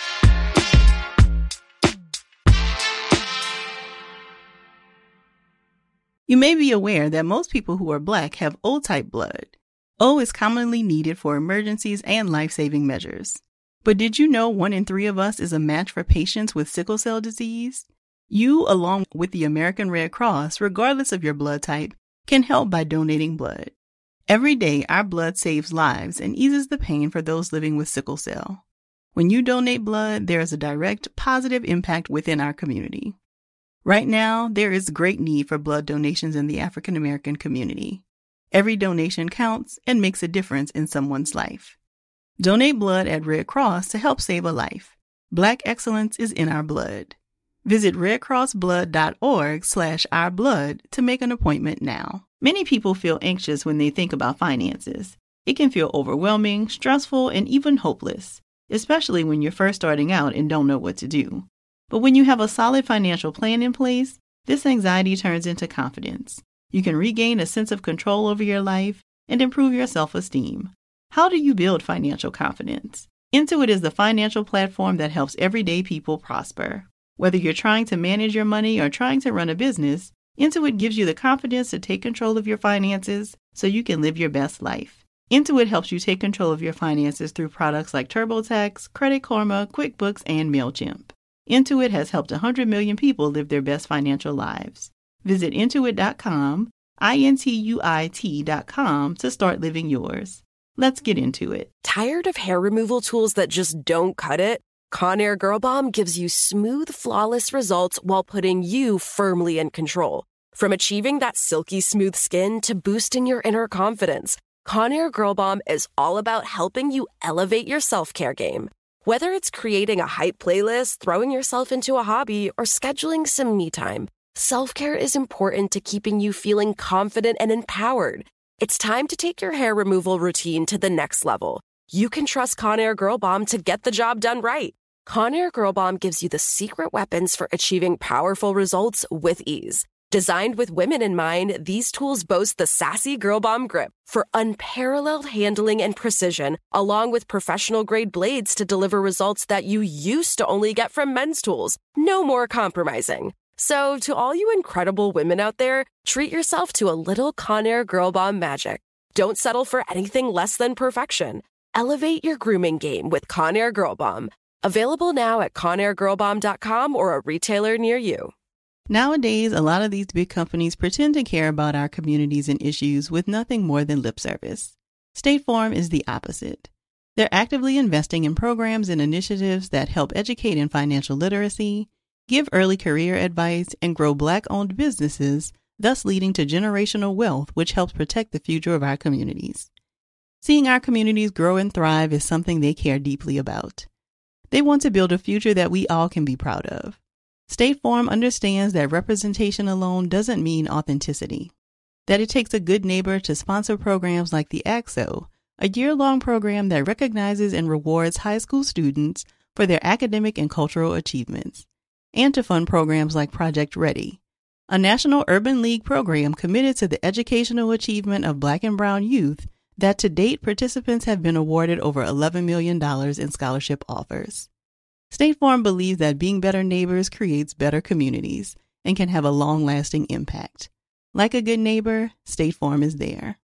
You may be aware that most people who are Black have O-type blood. O is commonly needed for emergencies and life-saving measures. But did you know one in three of us is a match for patients with sickle cell disease? You, along with the American Red Cross, regardless of your blood type, can help by donating blood. Every day, our blood saves lives and eases the pain for those living with sickle cell. When you donate blood, there is a direct, positive impact within our community. Right now, there is great need for blood donations in the African American community. Every donation counts and makes a difference in someone's life. Donate blood at Red Cross to help save a life. Black excellence is in our blood. Visit redcrossblood.org slash ourblood to make an appointment now. Many people feel anxious when they think about finances. It can feel overwhelming, stressful, and even hopeless, especially when you're first starting out and don't know what to do. But when you have a solid financial plan in place, this anxiety turns into confidence. You can regain a sense of control over your life and improve your self-esteem. How do you build financial confidence? Intuit is the financial platform that helps everyday people prosper. Whether you're trying to manage your money or trying to run a business, Intuit gives you the confidence to take control of your finances so you can live your best life. Intuit helps you take control of your finances through products like TurboTax, Credit Karma, QuickBooks, and MailChimp. Intuit has helped one hundred million people live their best financial lives. Visit intuit dot com, I N T U I T dot com to start living yours. Let's get into it. Tired of hair removal tools that just don't cut it? Conair Girl Bomb gives you smooth, flawless results while putting you firmly in control. From achieving that silky smooth skin to boosting your inner confidence, Conair Girl Bomb is all about helping you elevate your self-care game. Whether it's creating a hype playlist, throwing yourself into a hobby, or scheduling some me time, self-care is important to keeping you feeling confident and empowered. It's time to take your hair removal routine to the next level. You can trust Conair Girl Bomb to get the job done right. Conair Girl Bomb gives you the secret weapons for achieving powerful results with ease. Designed with women in mind, these tools boast the sassy Girl Bomb grip for unparalleled handling and precision, along with professional-grade blades to deliver results that you used to only get from men's tools. No more compromising. So, to all you incredible women out there, treat yourself to a little Conair Girl Bomb magic. Don't settle for anything less than perfection. Elevate your grooming game with Conair Girl Bomb. Available now at conair girl bomb dot com or a retailer near you. Nowadays, a lot of these big companies pretend to care about our communities and issues with nothing more than lip service. State Farm is the opposite. They're actively investing in programs and initiatives that help educate in financial literacy, give early career advice, and grow Black-owned businesses, thus leading to generational wealth, which helps protect the future of our communities. Seeing our communities grow and thrive is something they care deeply about. They want to build a future that we all can be proud of. State Farm understands that representation alone doesn't mean authenticity, that it takes a good neighbor to sponsor programs like the A C S O, a year-long program that recognizes and rewards high school students for their academic and cultural achievements, and to fund programs like Project Ready, a National Urban League program committed to the educational achievement of Black and Brown youth that to date participants have been awarded over eleven million dollars in scholarship offers. State Farm believes that being better neighbors creates better communities and can have a long-lasting impact. Like a good neighbor, State Farm is there.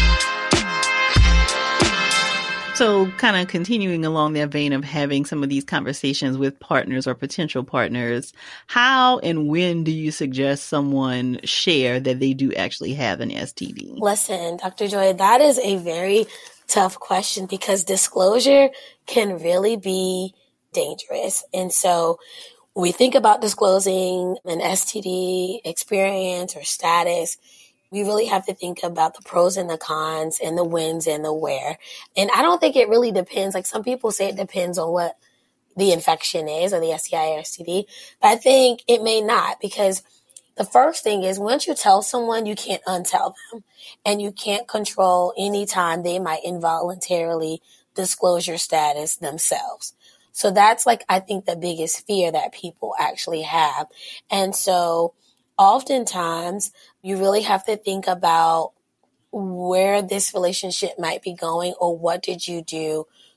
So kind of continuing along that vein of having some of these conversations with partners or potential partners, how and when do you suggest someone share that they do actually have an S T D? Listen, Doctor Joy, that is a very tough question because disclosure can really be dangerous. And so when we think about disclosing an S T D experience or status, we really have to think about the pros and the cons and the wins and the where. And I don't think it really depends. Like some people say it depends on what the infection is or the S T I or S T D. But I think it may not, because the first thing is once you tell someone, you can't untell them. And you can't control any time they might involuntarily disclose your status themselves. So that's like, I think the biggest fear that people actually have. And so oftentimes you really have to think about where this relationship might be going or what did you do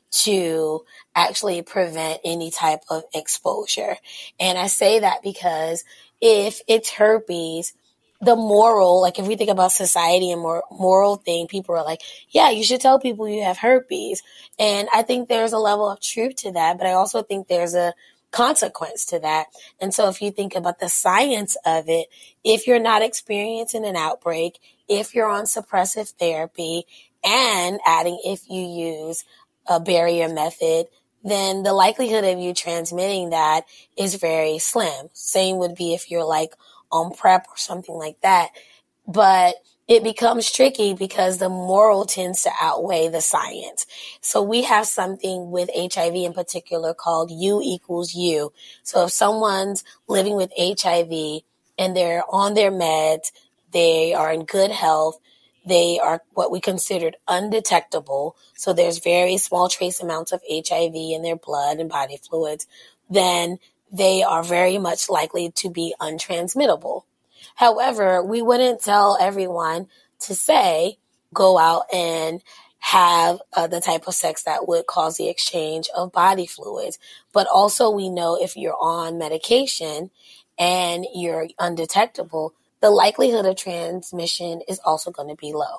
to actually prevent any type of exposure. And I say that because if it's herpes, the moral, like if we think about society and more moral thing, people are like, yeah, you should tell people you have herpes. And I think there's a level of truth to that, but I also think there's a consequence to that. And so if you think about the science of it, if you're not experiencing an outbreak, if you're on suppressive therapy, and adding if you use a barrier method, then the likelihood of you transmitting that is very slim. Same would be if you're like on PrEP or something like that. But it becomes tricky because the moral tends to outweigh the science. So we have something with H I V in particular called U equals U. So if someone's living with H I V and they're on their meds, they are in good health, they are what we considered undetectable. So there's very small trace amounts of H I V in their blood and body fluids. Then they are very much likely to be untransmittable. However, we wouldn't tell everyone to say, go out and have uh, the type of sex that would cause the exchange of body fluids. But also we know if you're on medication and you're undetectable, the likelihood of transmission is also going to be low.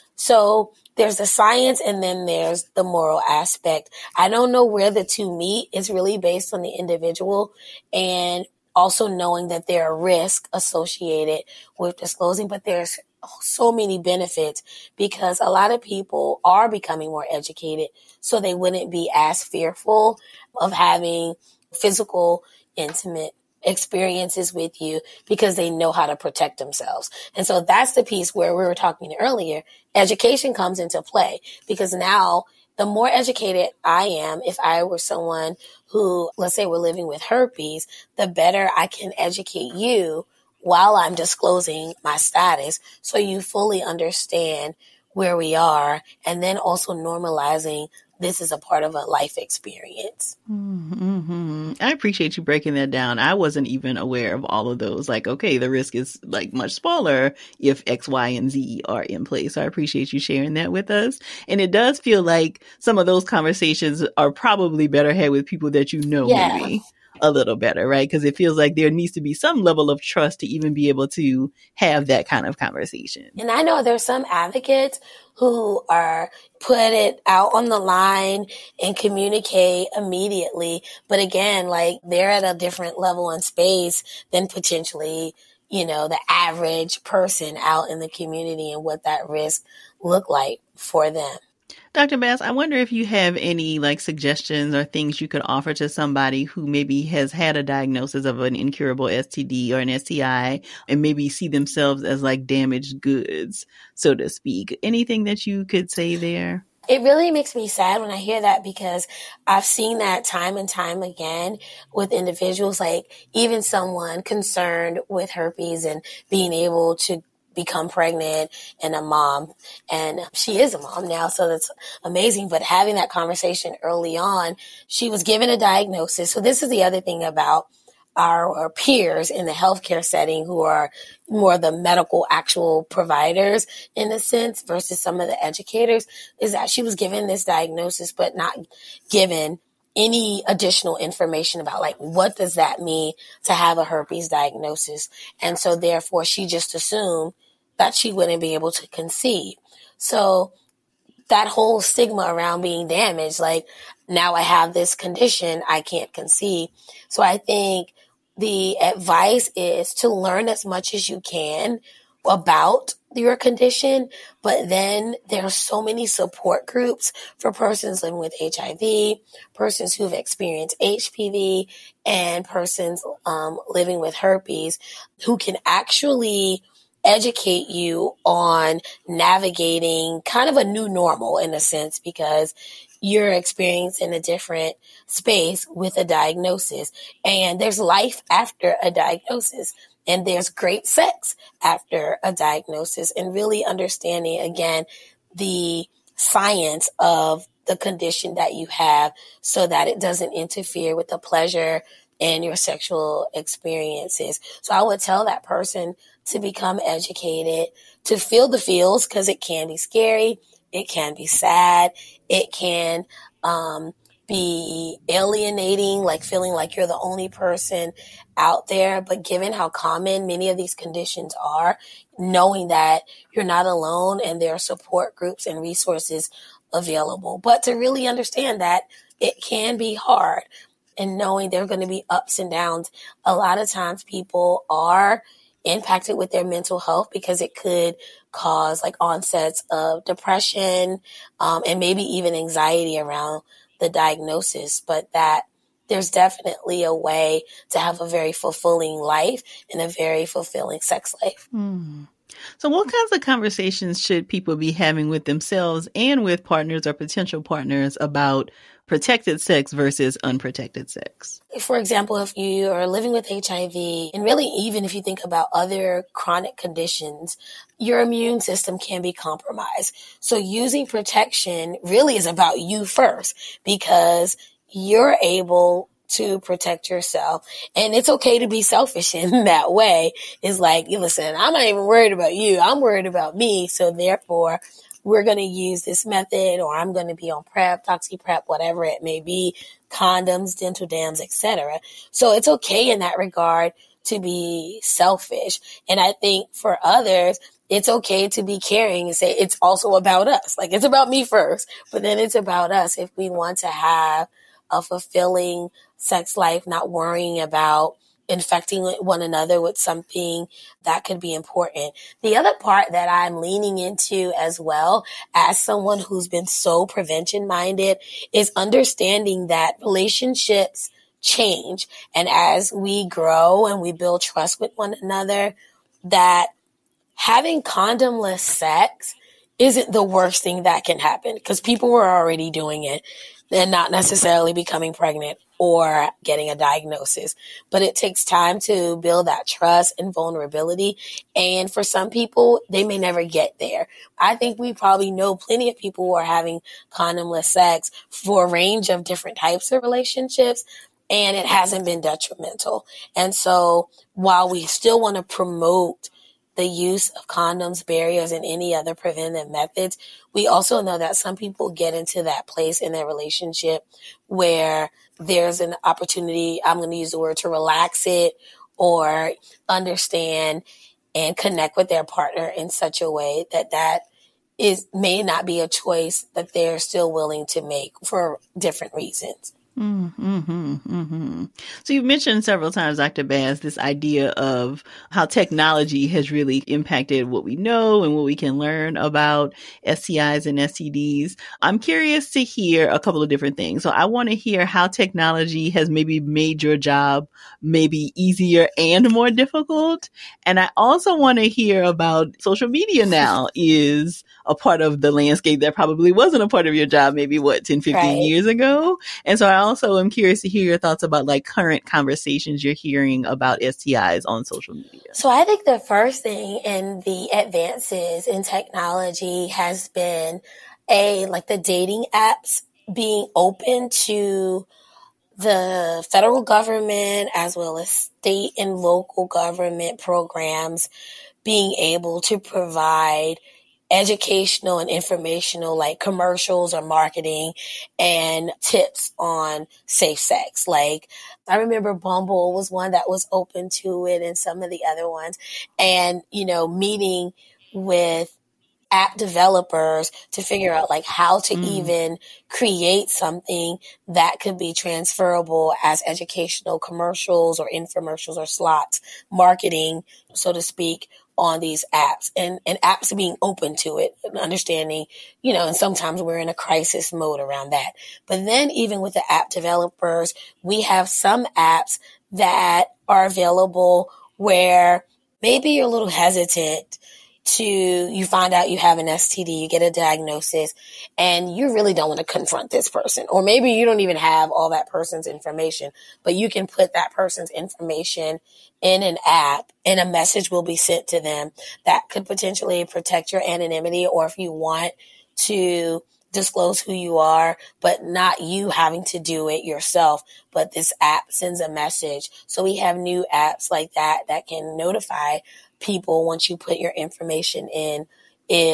So there's the science and then there's the moral aspect. I don't know where the two meet. It's really based on the individual and also knowing that there are risks associated with disclosing, but there's so many benefits because a lot of people are becoming more educated so they wouldn't be as fearful of having physical, intimate experiences with you because they know how to protect themselves. And so that's the piece where we were talking earlier. Education comes into play because now the more educated I am, if I were someone who, let's say we're living with herpes, the better I can educate you while I'm disclosing my status so you fully understand where we are, and then also normalizing this is a part of a life experience. Mm-hmm. I appreciate you breaking that down. I wasn't even aware of all of those. Like, okay, the risk is like much smaller if X, Y, and Z are in place. So I appreciate you sharing that with us. And it does feel like some of those conversations are probably better had with people that you know, Yeah. maybe a little better, right? Because it feels like there needs to be some level of trust to even be able to have that kind of conversation. And I know there's some advocates who are put it out on the line and communicate immediately. But again, like they're at a different level in space than potentially, you know, the average person out in the community and what that risk look like for them. Doctor Bass, I wonder if you have any like suggestions or things you could offer to somebody who maybe has had a diagnosis of an incurable S T D or an S T I and maybe see themselves as like damaged goods, so to speak. Anything that you could say there? It really makes me sad when I hear that because I've seen that time and time again with individuals, like even someone concerned with herpes and being able to become pregnant and a mom, and she is a mom now, so that's amazing. But having that conversation early on, she was given a diagnosis. So this is the other thing about our, our peers in the healthcare setting who are more the medical actual providers in a sense versus some of the educators, is that she was given this diagnosis but not given any additional information about like, what does that mean to have a herpes diagnosis? And so therefore she just assumed that she wouldn't be able to conceive. So that whole stigma around being damaged, like now I have this condition, I can't conceive. So I think the advice is to learn as much as you can about your condition, but then there are so many support groups for persons living with H I V, persons who've experienced H P V, and persons um, living with herpes who can actually educate you on navigating kind of a new normal in a sense, because you're experiencing a different space with a diagnosis, and there's life after a diagnosis, and there's great sex after a diagnosis, and really understanding again the science of the condition that you have so that it doesn't interfere with the pleasure and your sexual experiences. So I would tell that person to become educated, to feel the feels, because it can be scary, It can be sad. It can um, be alienating, like feeling like you're the only person out there. But given how common many of these conditions are, knowing that you're not alone and there are support groups and resources available. But to really understand that it can be hard, and knowing there are going to be ups and downs. A lot of times people are impacted with their mental health because it could cause like onsets of depression um, and maybe even anxiety around the diagnosis, but that there's definitely a way to have a very fulfilling life and a very fulfilling sex life. Mm. So what kinds of conversations should people be having with themselves and with partners or potential partners about protected sex versus unprotected sex? For example, if you are living with H I V, and really even if you think about other chronic conditions, your immune system can be compromised. So using protection really is about you first, because you're able to protect yourself. And it's okay to be selfish in that way. It's like, listen, I'm not even worried about you. I'm worried about me. So therefore, we're going to use this method, or I'm going to be on PrEP, Doxy-Prep, whatever it may be, condoms, dental dams, et cetera. So it's okay in that regard to be selfish. And I think for others, it's okay to be caring and say it's also about us. Like, it's about me first, but then it's about us if we want to have a fulfilling sex life, not worrying about infecting one another with something that could be important. The other part that I'm leaning into as well, as someone who's been so prevention minded, is understanding that relationships change. And as we grow and we build trust with one another, that having condomless sex isn't the worst thing that can happen, because people were already doing it and not necessarily becoming pregnant or getting a diagnosis. But it takes time to build that trust and vulnerability. And for some people, they may never get there. I think we probably know plenty of people who are having condomless sex for a range of different types of relationships, and it hasn't been detrimental. And so while we still want to promote the use of condoms, barriers, and any other preventive methods, we also know that some people get into that place in their relationship where there's an opportunity, I'm going to use the word, to relax it or understand and connect with their partner in such a way that that is may not be a choice that they're still willing to make for different reasons. Mm-hmm, mm-hmm. So you've mentioned several times, Doctor Bass, this idea of how technology has really impacted what we know and what we can learn about S T Is and S T Ds. I'm curious to hear a couple of different things. So I want to hear how technology has maybe made your job maybe easier and more difficult. And I also want to hear about social media now is a part of the landscape that probably wasn't a part of your job maybe, what, ten, fifteen Right. years ago? And so I also am curious to hear your thoughts about like current conversations you're hearing about S T Is on social media. So I think the first thing in the advances in technology has been a like the dating apps being open to the federal government as well as state and local government programs being able to provide educational and informational like commercials or marketing and tips on safe sex. Like I remember Bumble was one that was open to it and some of the other ones. And, you know, meeting with app developers to figure out like how to mm. even create something that could be transferable as educational commercials or infomercials or slots, marketing, so to speak, on these apps and, and apps being open to it and understanding, you know, and sometimes we're in a crisis mode around that. But then even with the app developers, we have some apps that are available where maybe you're a little hesitant to, you find out you have an S T D, you get a diagnosis, and you really don't want to confront this person. Or maybe you don't even have all that person's information, but you can put that person's information in an app and a message will be sent to them that could potentially protect your anonymity, or if you want to disclose who you are, but not you having to do it yourself, but this app sends a message. So we have new apps like that that can notify people once you put your information in if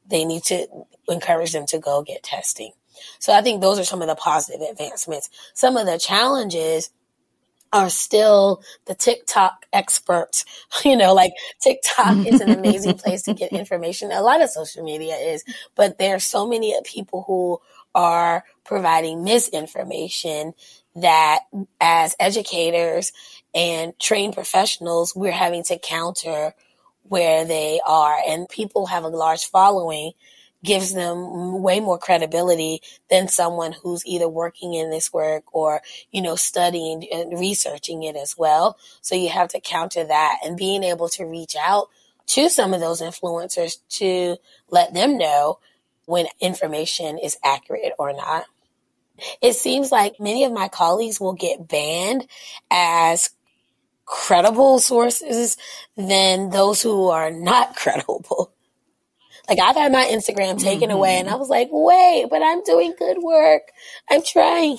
they need to encourage them to go get testing. So I think those are some of the positive advancements. Some of the challenges are still the TikTok experts. You know, like TikTok is an amazing place to get information. A lot of social media is, but there are so many people who are providing misinformation that as educators and trained professionals, we're having to counter where they are. And people have a large following gives them way more credibility than someone who's either working in this work or, you know, studying and researching it as well. So you have to counter that, and being able to reach out to some of those influencers to let them know when information is accurate or not. It seems like many of my colleagues will get banned as credible sources than those who are not credible. Like, I've had my Instagram taken mm-hmm. away, and I was like, wait, but I'm doing good work. I'm trying.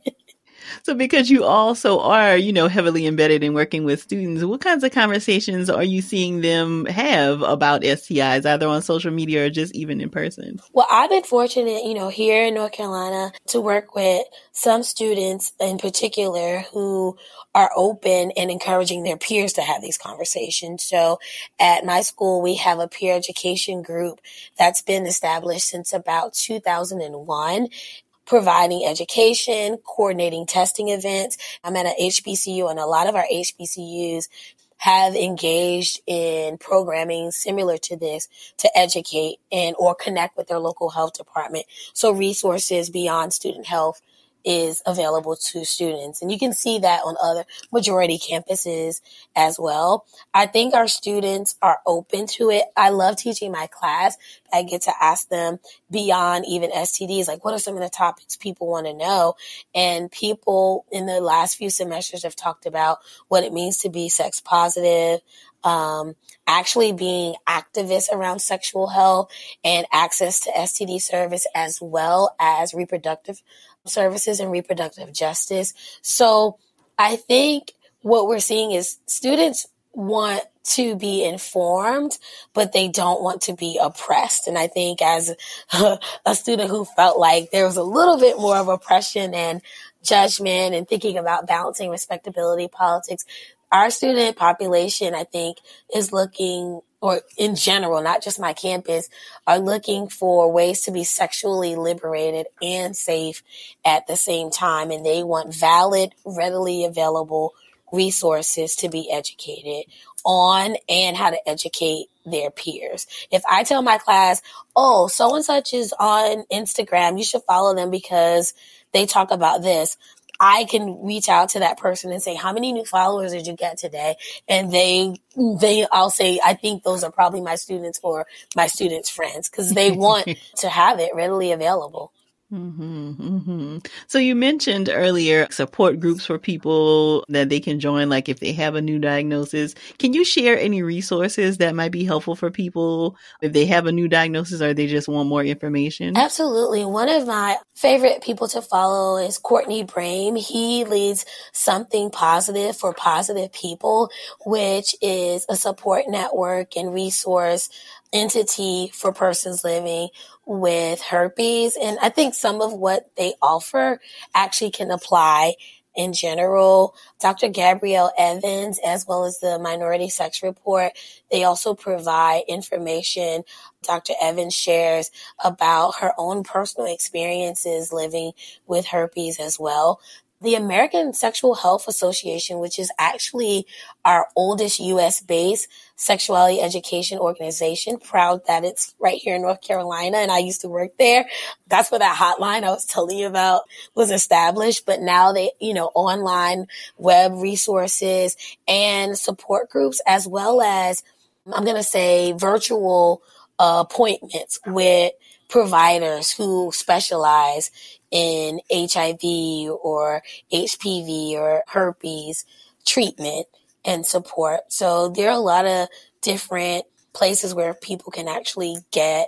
So because you also are, you know, heavily embedded in working with students, what kinds of conversations are you seeing them have about S T Is, either on social media or just even in person? Well, I've been fortunate, you know, here in North Carolina to work with some students in particular who are open and encouraging their peers to have these conversations. So at my school, we have a peer education group that's been established since about two thousand one. Providing education, coordinating testing events. I'm at an H B C U, and a lot of our H B C Us have engaged in programming similar to this to educate and or connect with their local health department. So resources beyond student health is available to students. And you can see that on other majority campuses as well. I think our students are open to it. I love teaching my class. I get to ask them beyond even S T Ds, like, what are some of the topics people want to know? And people in the last few semesters have talked about what it means to be sex positive, um, actually being activists around sexual health and access to S T D service, as well as reproductive services and reproductive justice. So I think what we're seeing is students want to be informed, but they don't want to be oppressed. And I think as a, a student who felt like there was a little bit more of oppression and judgment and thinking about balancing respectability politics, our student population, I think, is looking, or in general, not just my campus, are looking for ways to be sexually liberated and safe at the same time. And they want valid, readily available resources to be educated on and how to educate their peers. If I tell my class, oh, so-and-such is on Instagram, you should follow them because they talk about this, I can reach out to that person and say, how many new followers did you get today? And they, they, I'll say, I think those are probably my students or my students' friends, because they want to have it readily available. Mm-hmm, mm-hmm. So you mentioned earlier support groups for people that they can join, like if they have a new diagnosis. Can you share any resources that might be helpful for people if they have a new diagnosis or they just want more information? Absolutely. One of my favorite people to follow is Courtney Brame. He leads Something Positive for Positive People, which is a support network and resource entity for persons living with herpes. And I think some of what they offer actually can apply in general. Doctor Gabrielle Evans, as well as the Minority Sex Report, they also provide information. Doctor Evans shares about her own personal experiences living with herpes as well. The American Sexual Health Association, which is actually our oldest U S-based sexuality education organization, proud that it's right here in North Carolina, and I used to work there. That's where that hotline I was telling you about was established. But now they, you know, online web resources and support groups, as well as, I'm going to say, virtual uh, appointments with providers who specialize in H I V or H P V or herpes treatment and support. So there are a lot of different places where people can actually get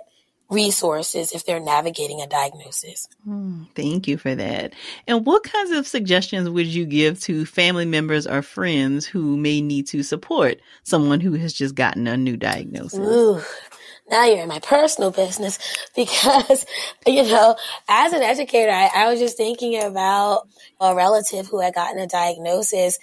resources if they're navigating a diagnosis. Mm, thank you for that. And what kinds of suggestions would you give to family members or friends who may need to support someone who has just gotten a new diagnosis? Ooh, now you're in my personal business because, you know, as an educator, I, I was just thinking about a relative who had gotten a diagnosis,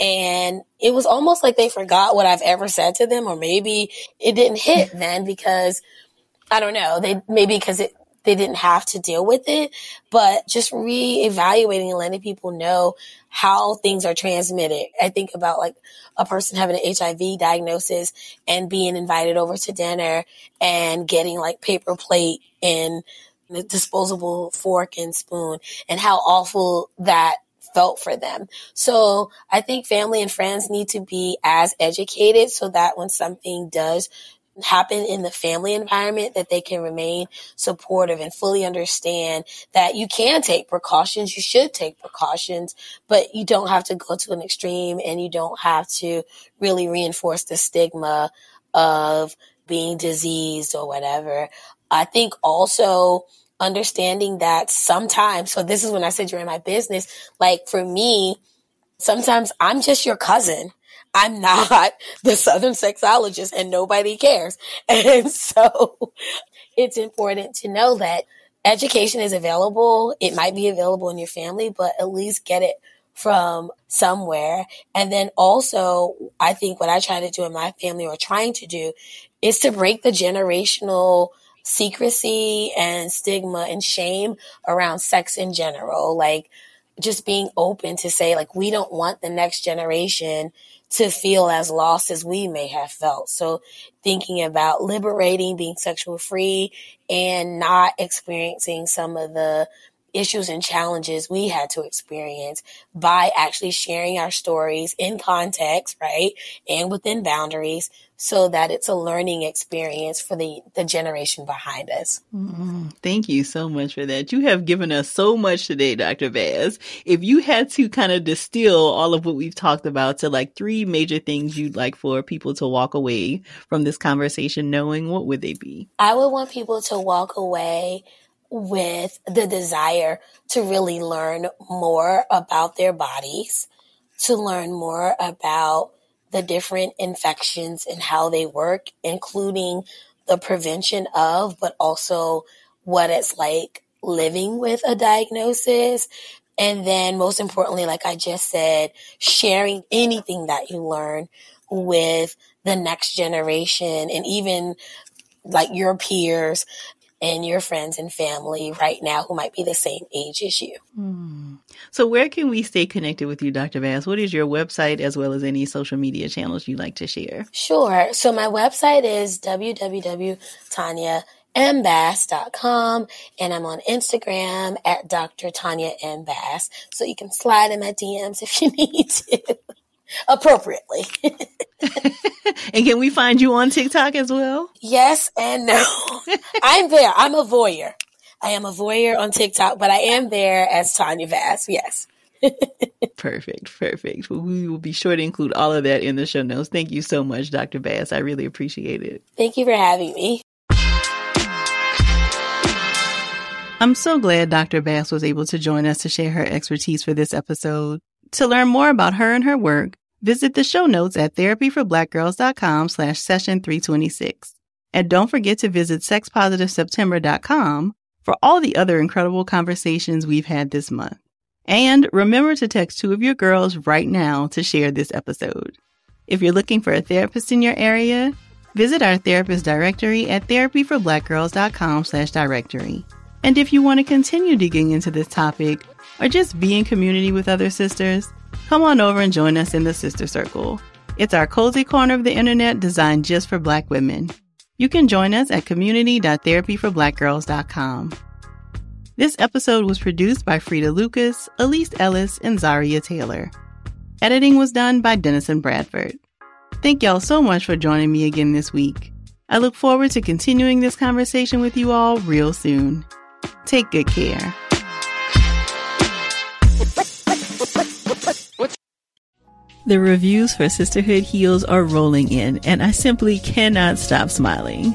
and it was almost like they forgot what I've ever said to them, or maybe it didn't hit then because I don't know, they maybe because it they didn't have to deal with it, but just reevaluating and letting people know how things are transmitted. I think about like a person having an H I V diagnosis and being invited over to dinner and getting like paper plate and a disposable fork and spoon, and how awful that felt for them. So I think family and friends need to be as educated so that when something does happen in the family environment, that they can remain supportive and fully understand that you can take precautions, you should take precautions, but you don't have to go to an extreme, and you don't have to really reinforce the stigma of being diseased or whatever. I think also understanding that sometimes, so this is when I said you're in my business, like for me, sometimes I'm just your cousin. I'm not the Southern sexologist, and nobody cares. And so it's important to know that education is available. It might be available in your family, but at least get it from somewhere. And then also, I think what I try to do in my family, or trying to do, is to break the generational secrecy and stigma and shame around sex in general. Like just being open to say, like, we don't want the next generation to feel as lost as we may have felt. So thinking about liberating, being sexual free, and not experiencing some of the issues and challenges we had to experience by actually sharing our stories in context, right? And within boundaries, so that it's a learning experience for the, the generation behind us. Mm-hmm. Thank you so much for that. You have given us so much today, Doctor Bass. If you had to kind of distill all of what we've talked about to like three major things you'd like for people to walk away from this conversation knowing, what would they be? I would want people to walk away with the desire to really learn more about their bodies, to learn more about the different infections and how they work, including the prevention of, but also what it's like living with a diagnosis. And then most importantly, like I just said, sharing anything that you learn with the next generation, and even like your peers and your friends and family right now who might be the same age as you. Hmm. So where can we stay connected with you, Doctor Bass? What is your website, as well as any social media channels you'd like to share? Sure. So my website is w w w dot tanya m bass dot com, and I'm on Instagram at Doctor Tanya M. Bass. So you can slide in my D Ms if you need to, appropriately. And can we find you on TikTok as well? Yes and no. I'm there. I'm a voyeur. I am a voyeur on TikTok, but I am there as Tanya Bass. Yes. Perfect. Perfect. Well, we will be sure to include all of that in the show notes. Thank you so much, Doctor Bass. I really appreciate it. Thank you for having me. I'm so glad Doctor Bass was able to join us to share her expertise for this episode. To learn more about her and her work, visit the show notes at therapyforblackgirls.com slash session 326. And don't forget to visit sex positive september dot com for all the other incredible conversations we've had this month. And remember to text two of your girls right now to share this episode. If you're looking for a therapist in your area, visit our therapist directory at therapyforblackgirls.com slash directory. And if you want to continue digging into this topic, or just be in community with other sisters, come on over and join us in the Sister Circle. It's our cozy corner of the internet designed just for Black women. You can join us at community dot therapy for black girls dot com. This episode was produced by Frida Lucas, Elise Ellis, and Zaria Taylor. Editing was done by Dennison Bradford. Thank y'all so much for joining me again this week. I look forward to continuing this conversation with you all real soon. Take good care. The reviews for Sisterhood Heals are rolling in, and I simply cannot stop smiling.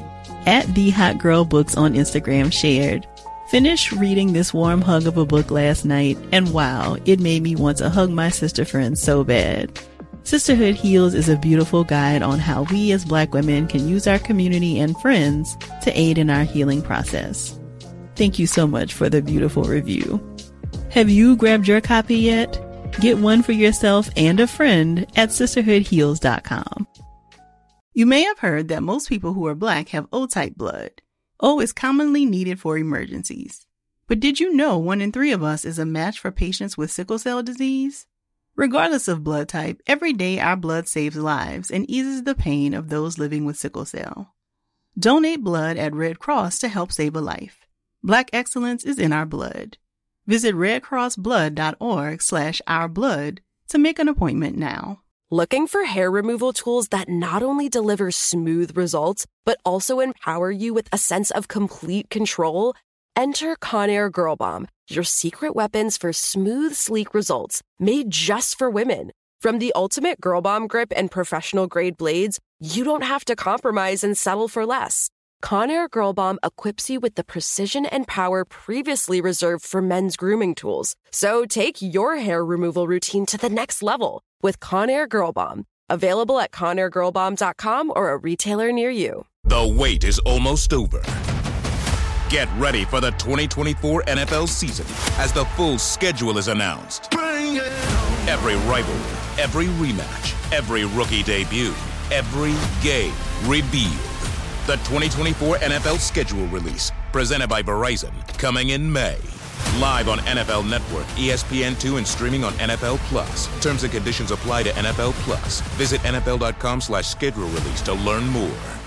At The Hot Girl Books on Instagram shared, "Finished reading this warm hug of a book last night, and wow, it made me want to hug my sister friend so bad. Sisterhood Heals is a beautiful guide on how we as Black women can use our community and friends to aid in our healing process." Thank you so much for the beautiful review. Have you grabbed your copy yet? Get one for yourself and a friend at sisterhood heals dot com. You may have heard that most people who are Black have O-type blood. O is commonly needed for emergencies. But did you know one in three of us is a match for patients with sickle cell disease? Regardless of blood type, every day our blood saves lives and eases the pain of those living with sickle cell. Donate blood at Red Cross to help save a life. Black excellence is in our blood. Visit redcrossblood.org slash ourblood to make an appointment now. Looking for hair removal tools that not only deliver smooth results, but also empower you with a sense of complete control? Enter Conair Girl Bomb, your secret weapons for smooth, sleek results, made just for women. From the ultimate Girl Bomb grip and professional-grade blades, you don't have to compromise and settle for less. Conair Girl Bomb equips you with the precision and power previously reserved for men's grooming tools. So take your hair removal routine to the next level with Conair Girl Bomb. Available at conair girl bomb dot com or a retailer near you. The wait is almost over. Get ready for the twenty twenty-four N F L season as the full schedule is announced. Bring it on. Every rivalry, every rematch, every rookie debut, every game revealed. The twenty twenty-four N F L schedule release, presented by Verizon, coming in May. Live on N F L Network, E S P N two, and streaming on N F L Plus. Terms and conditions apply to N F L Plus. Visit N F L dot com slash schedule release to learn more.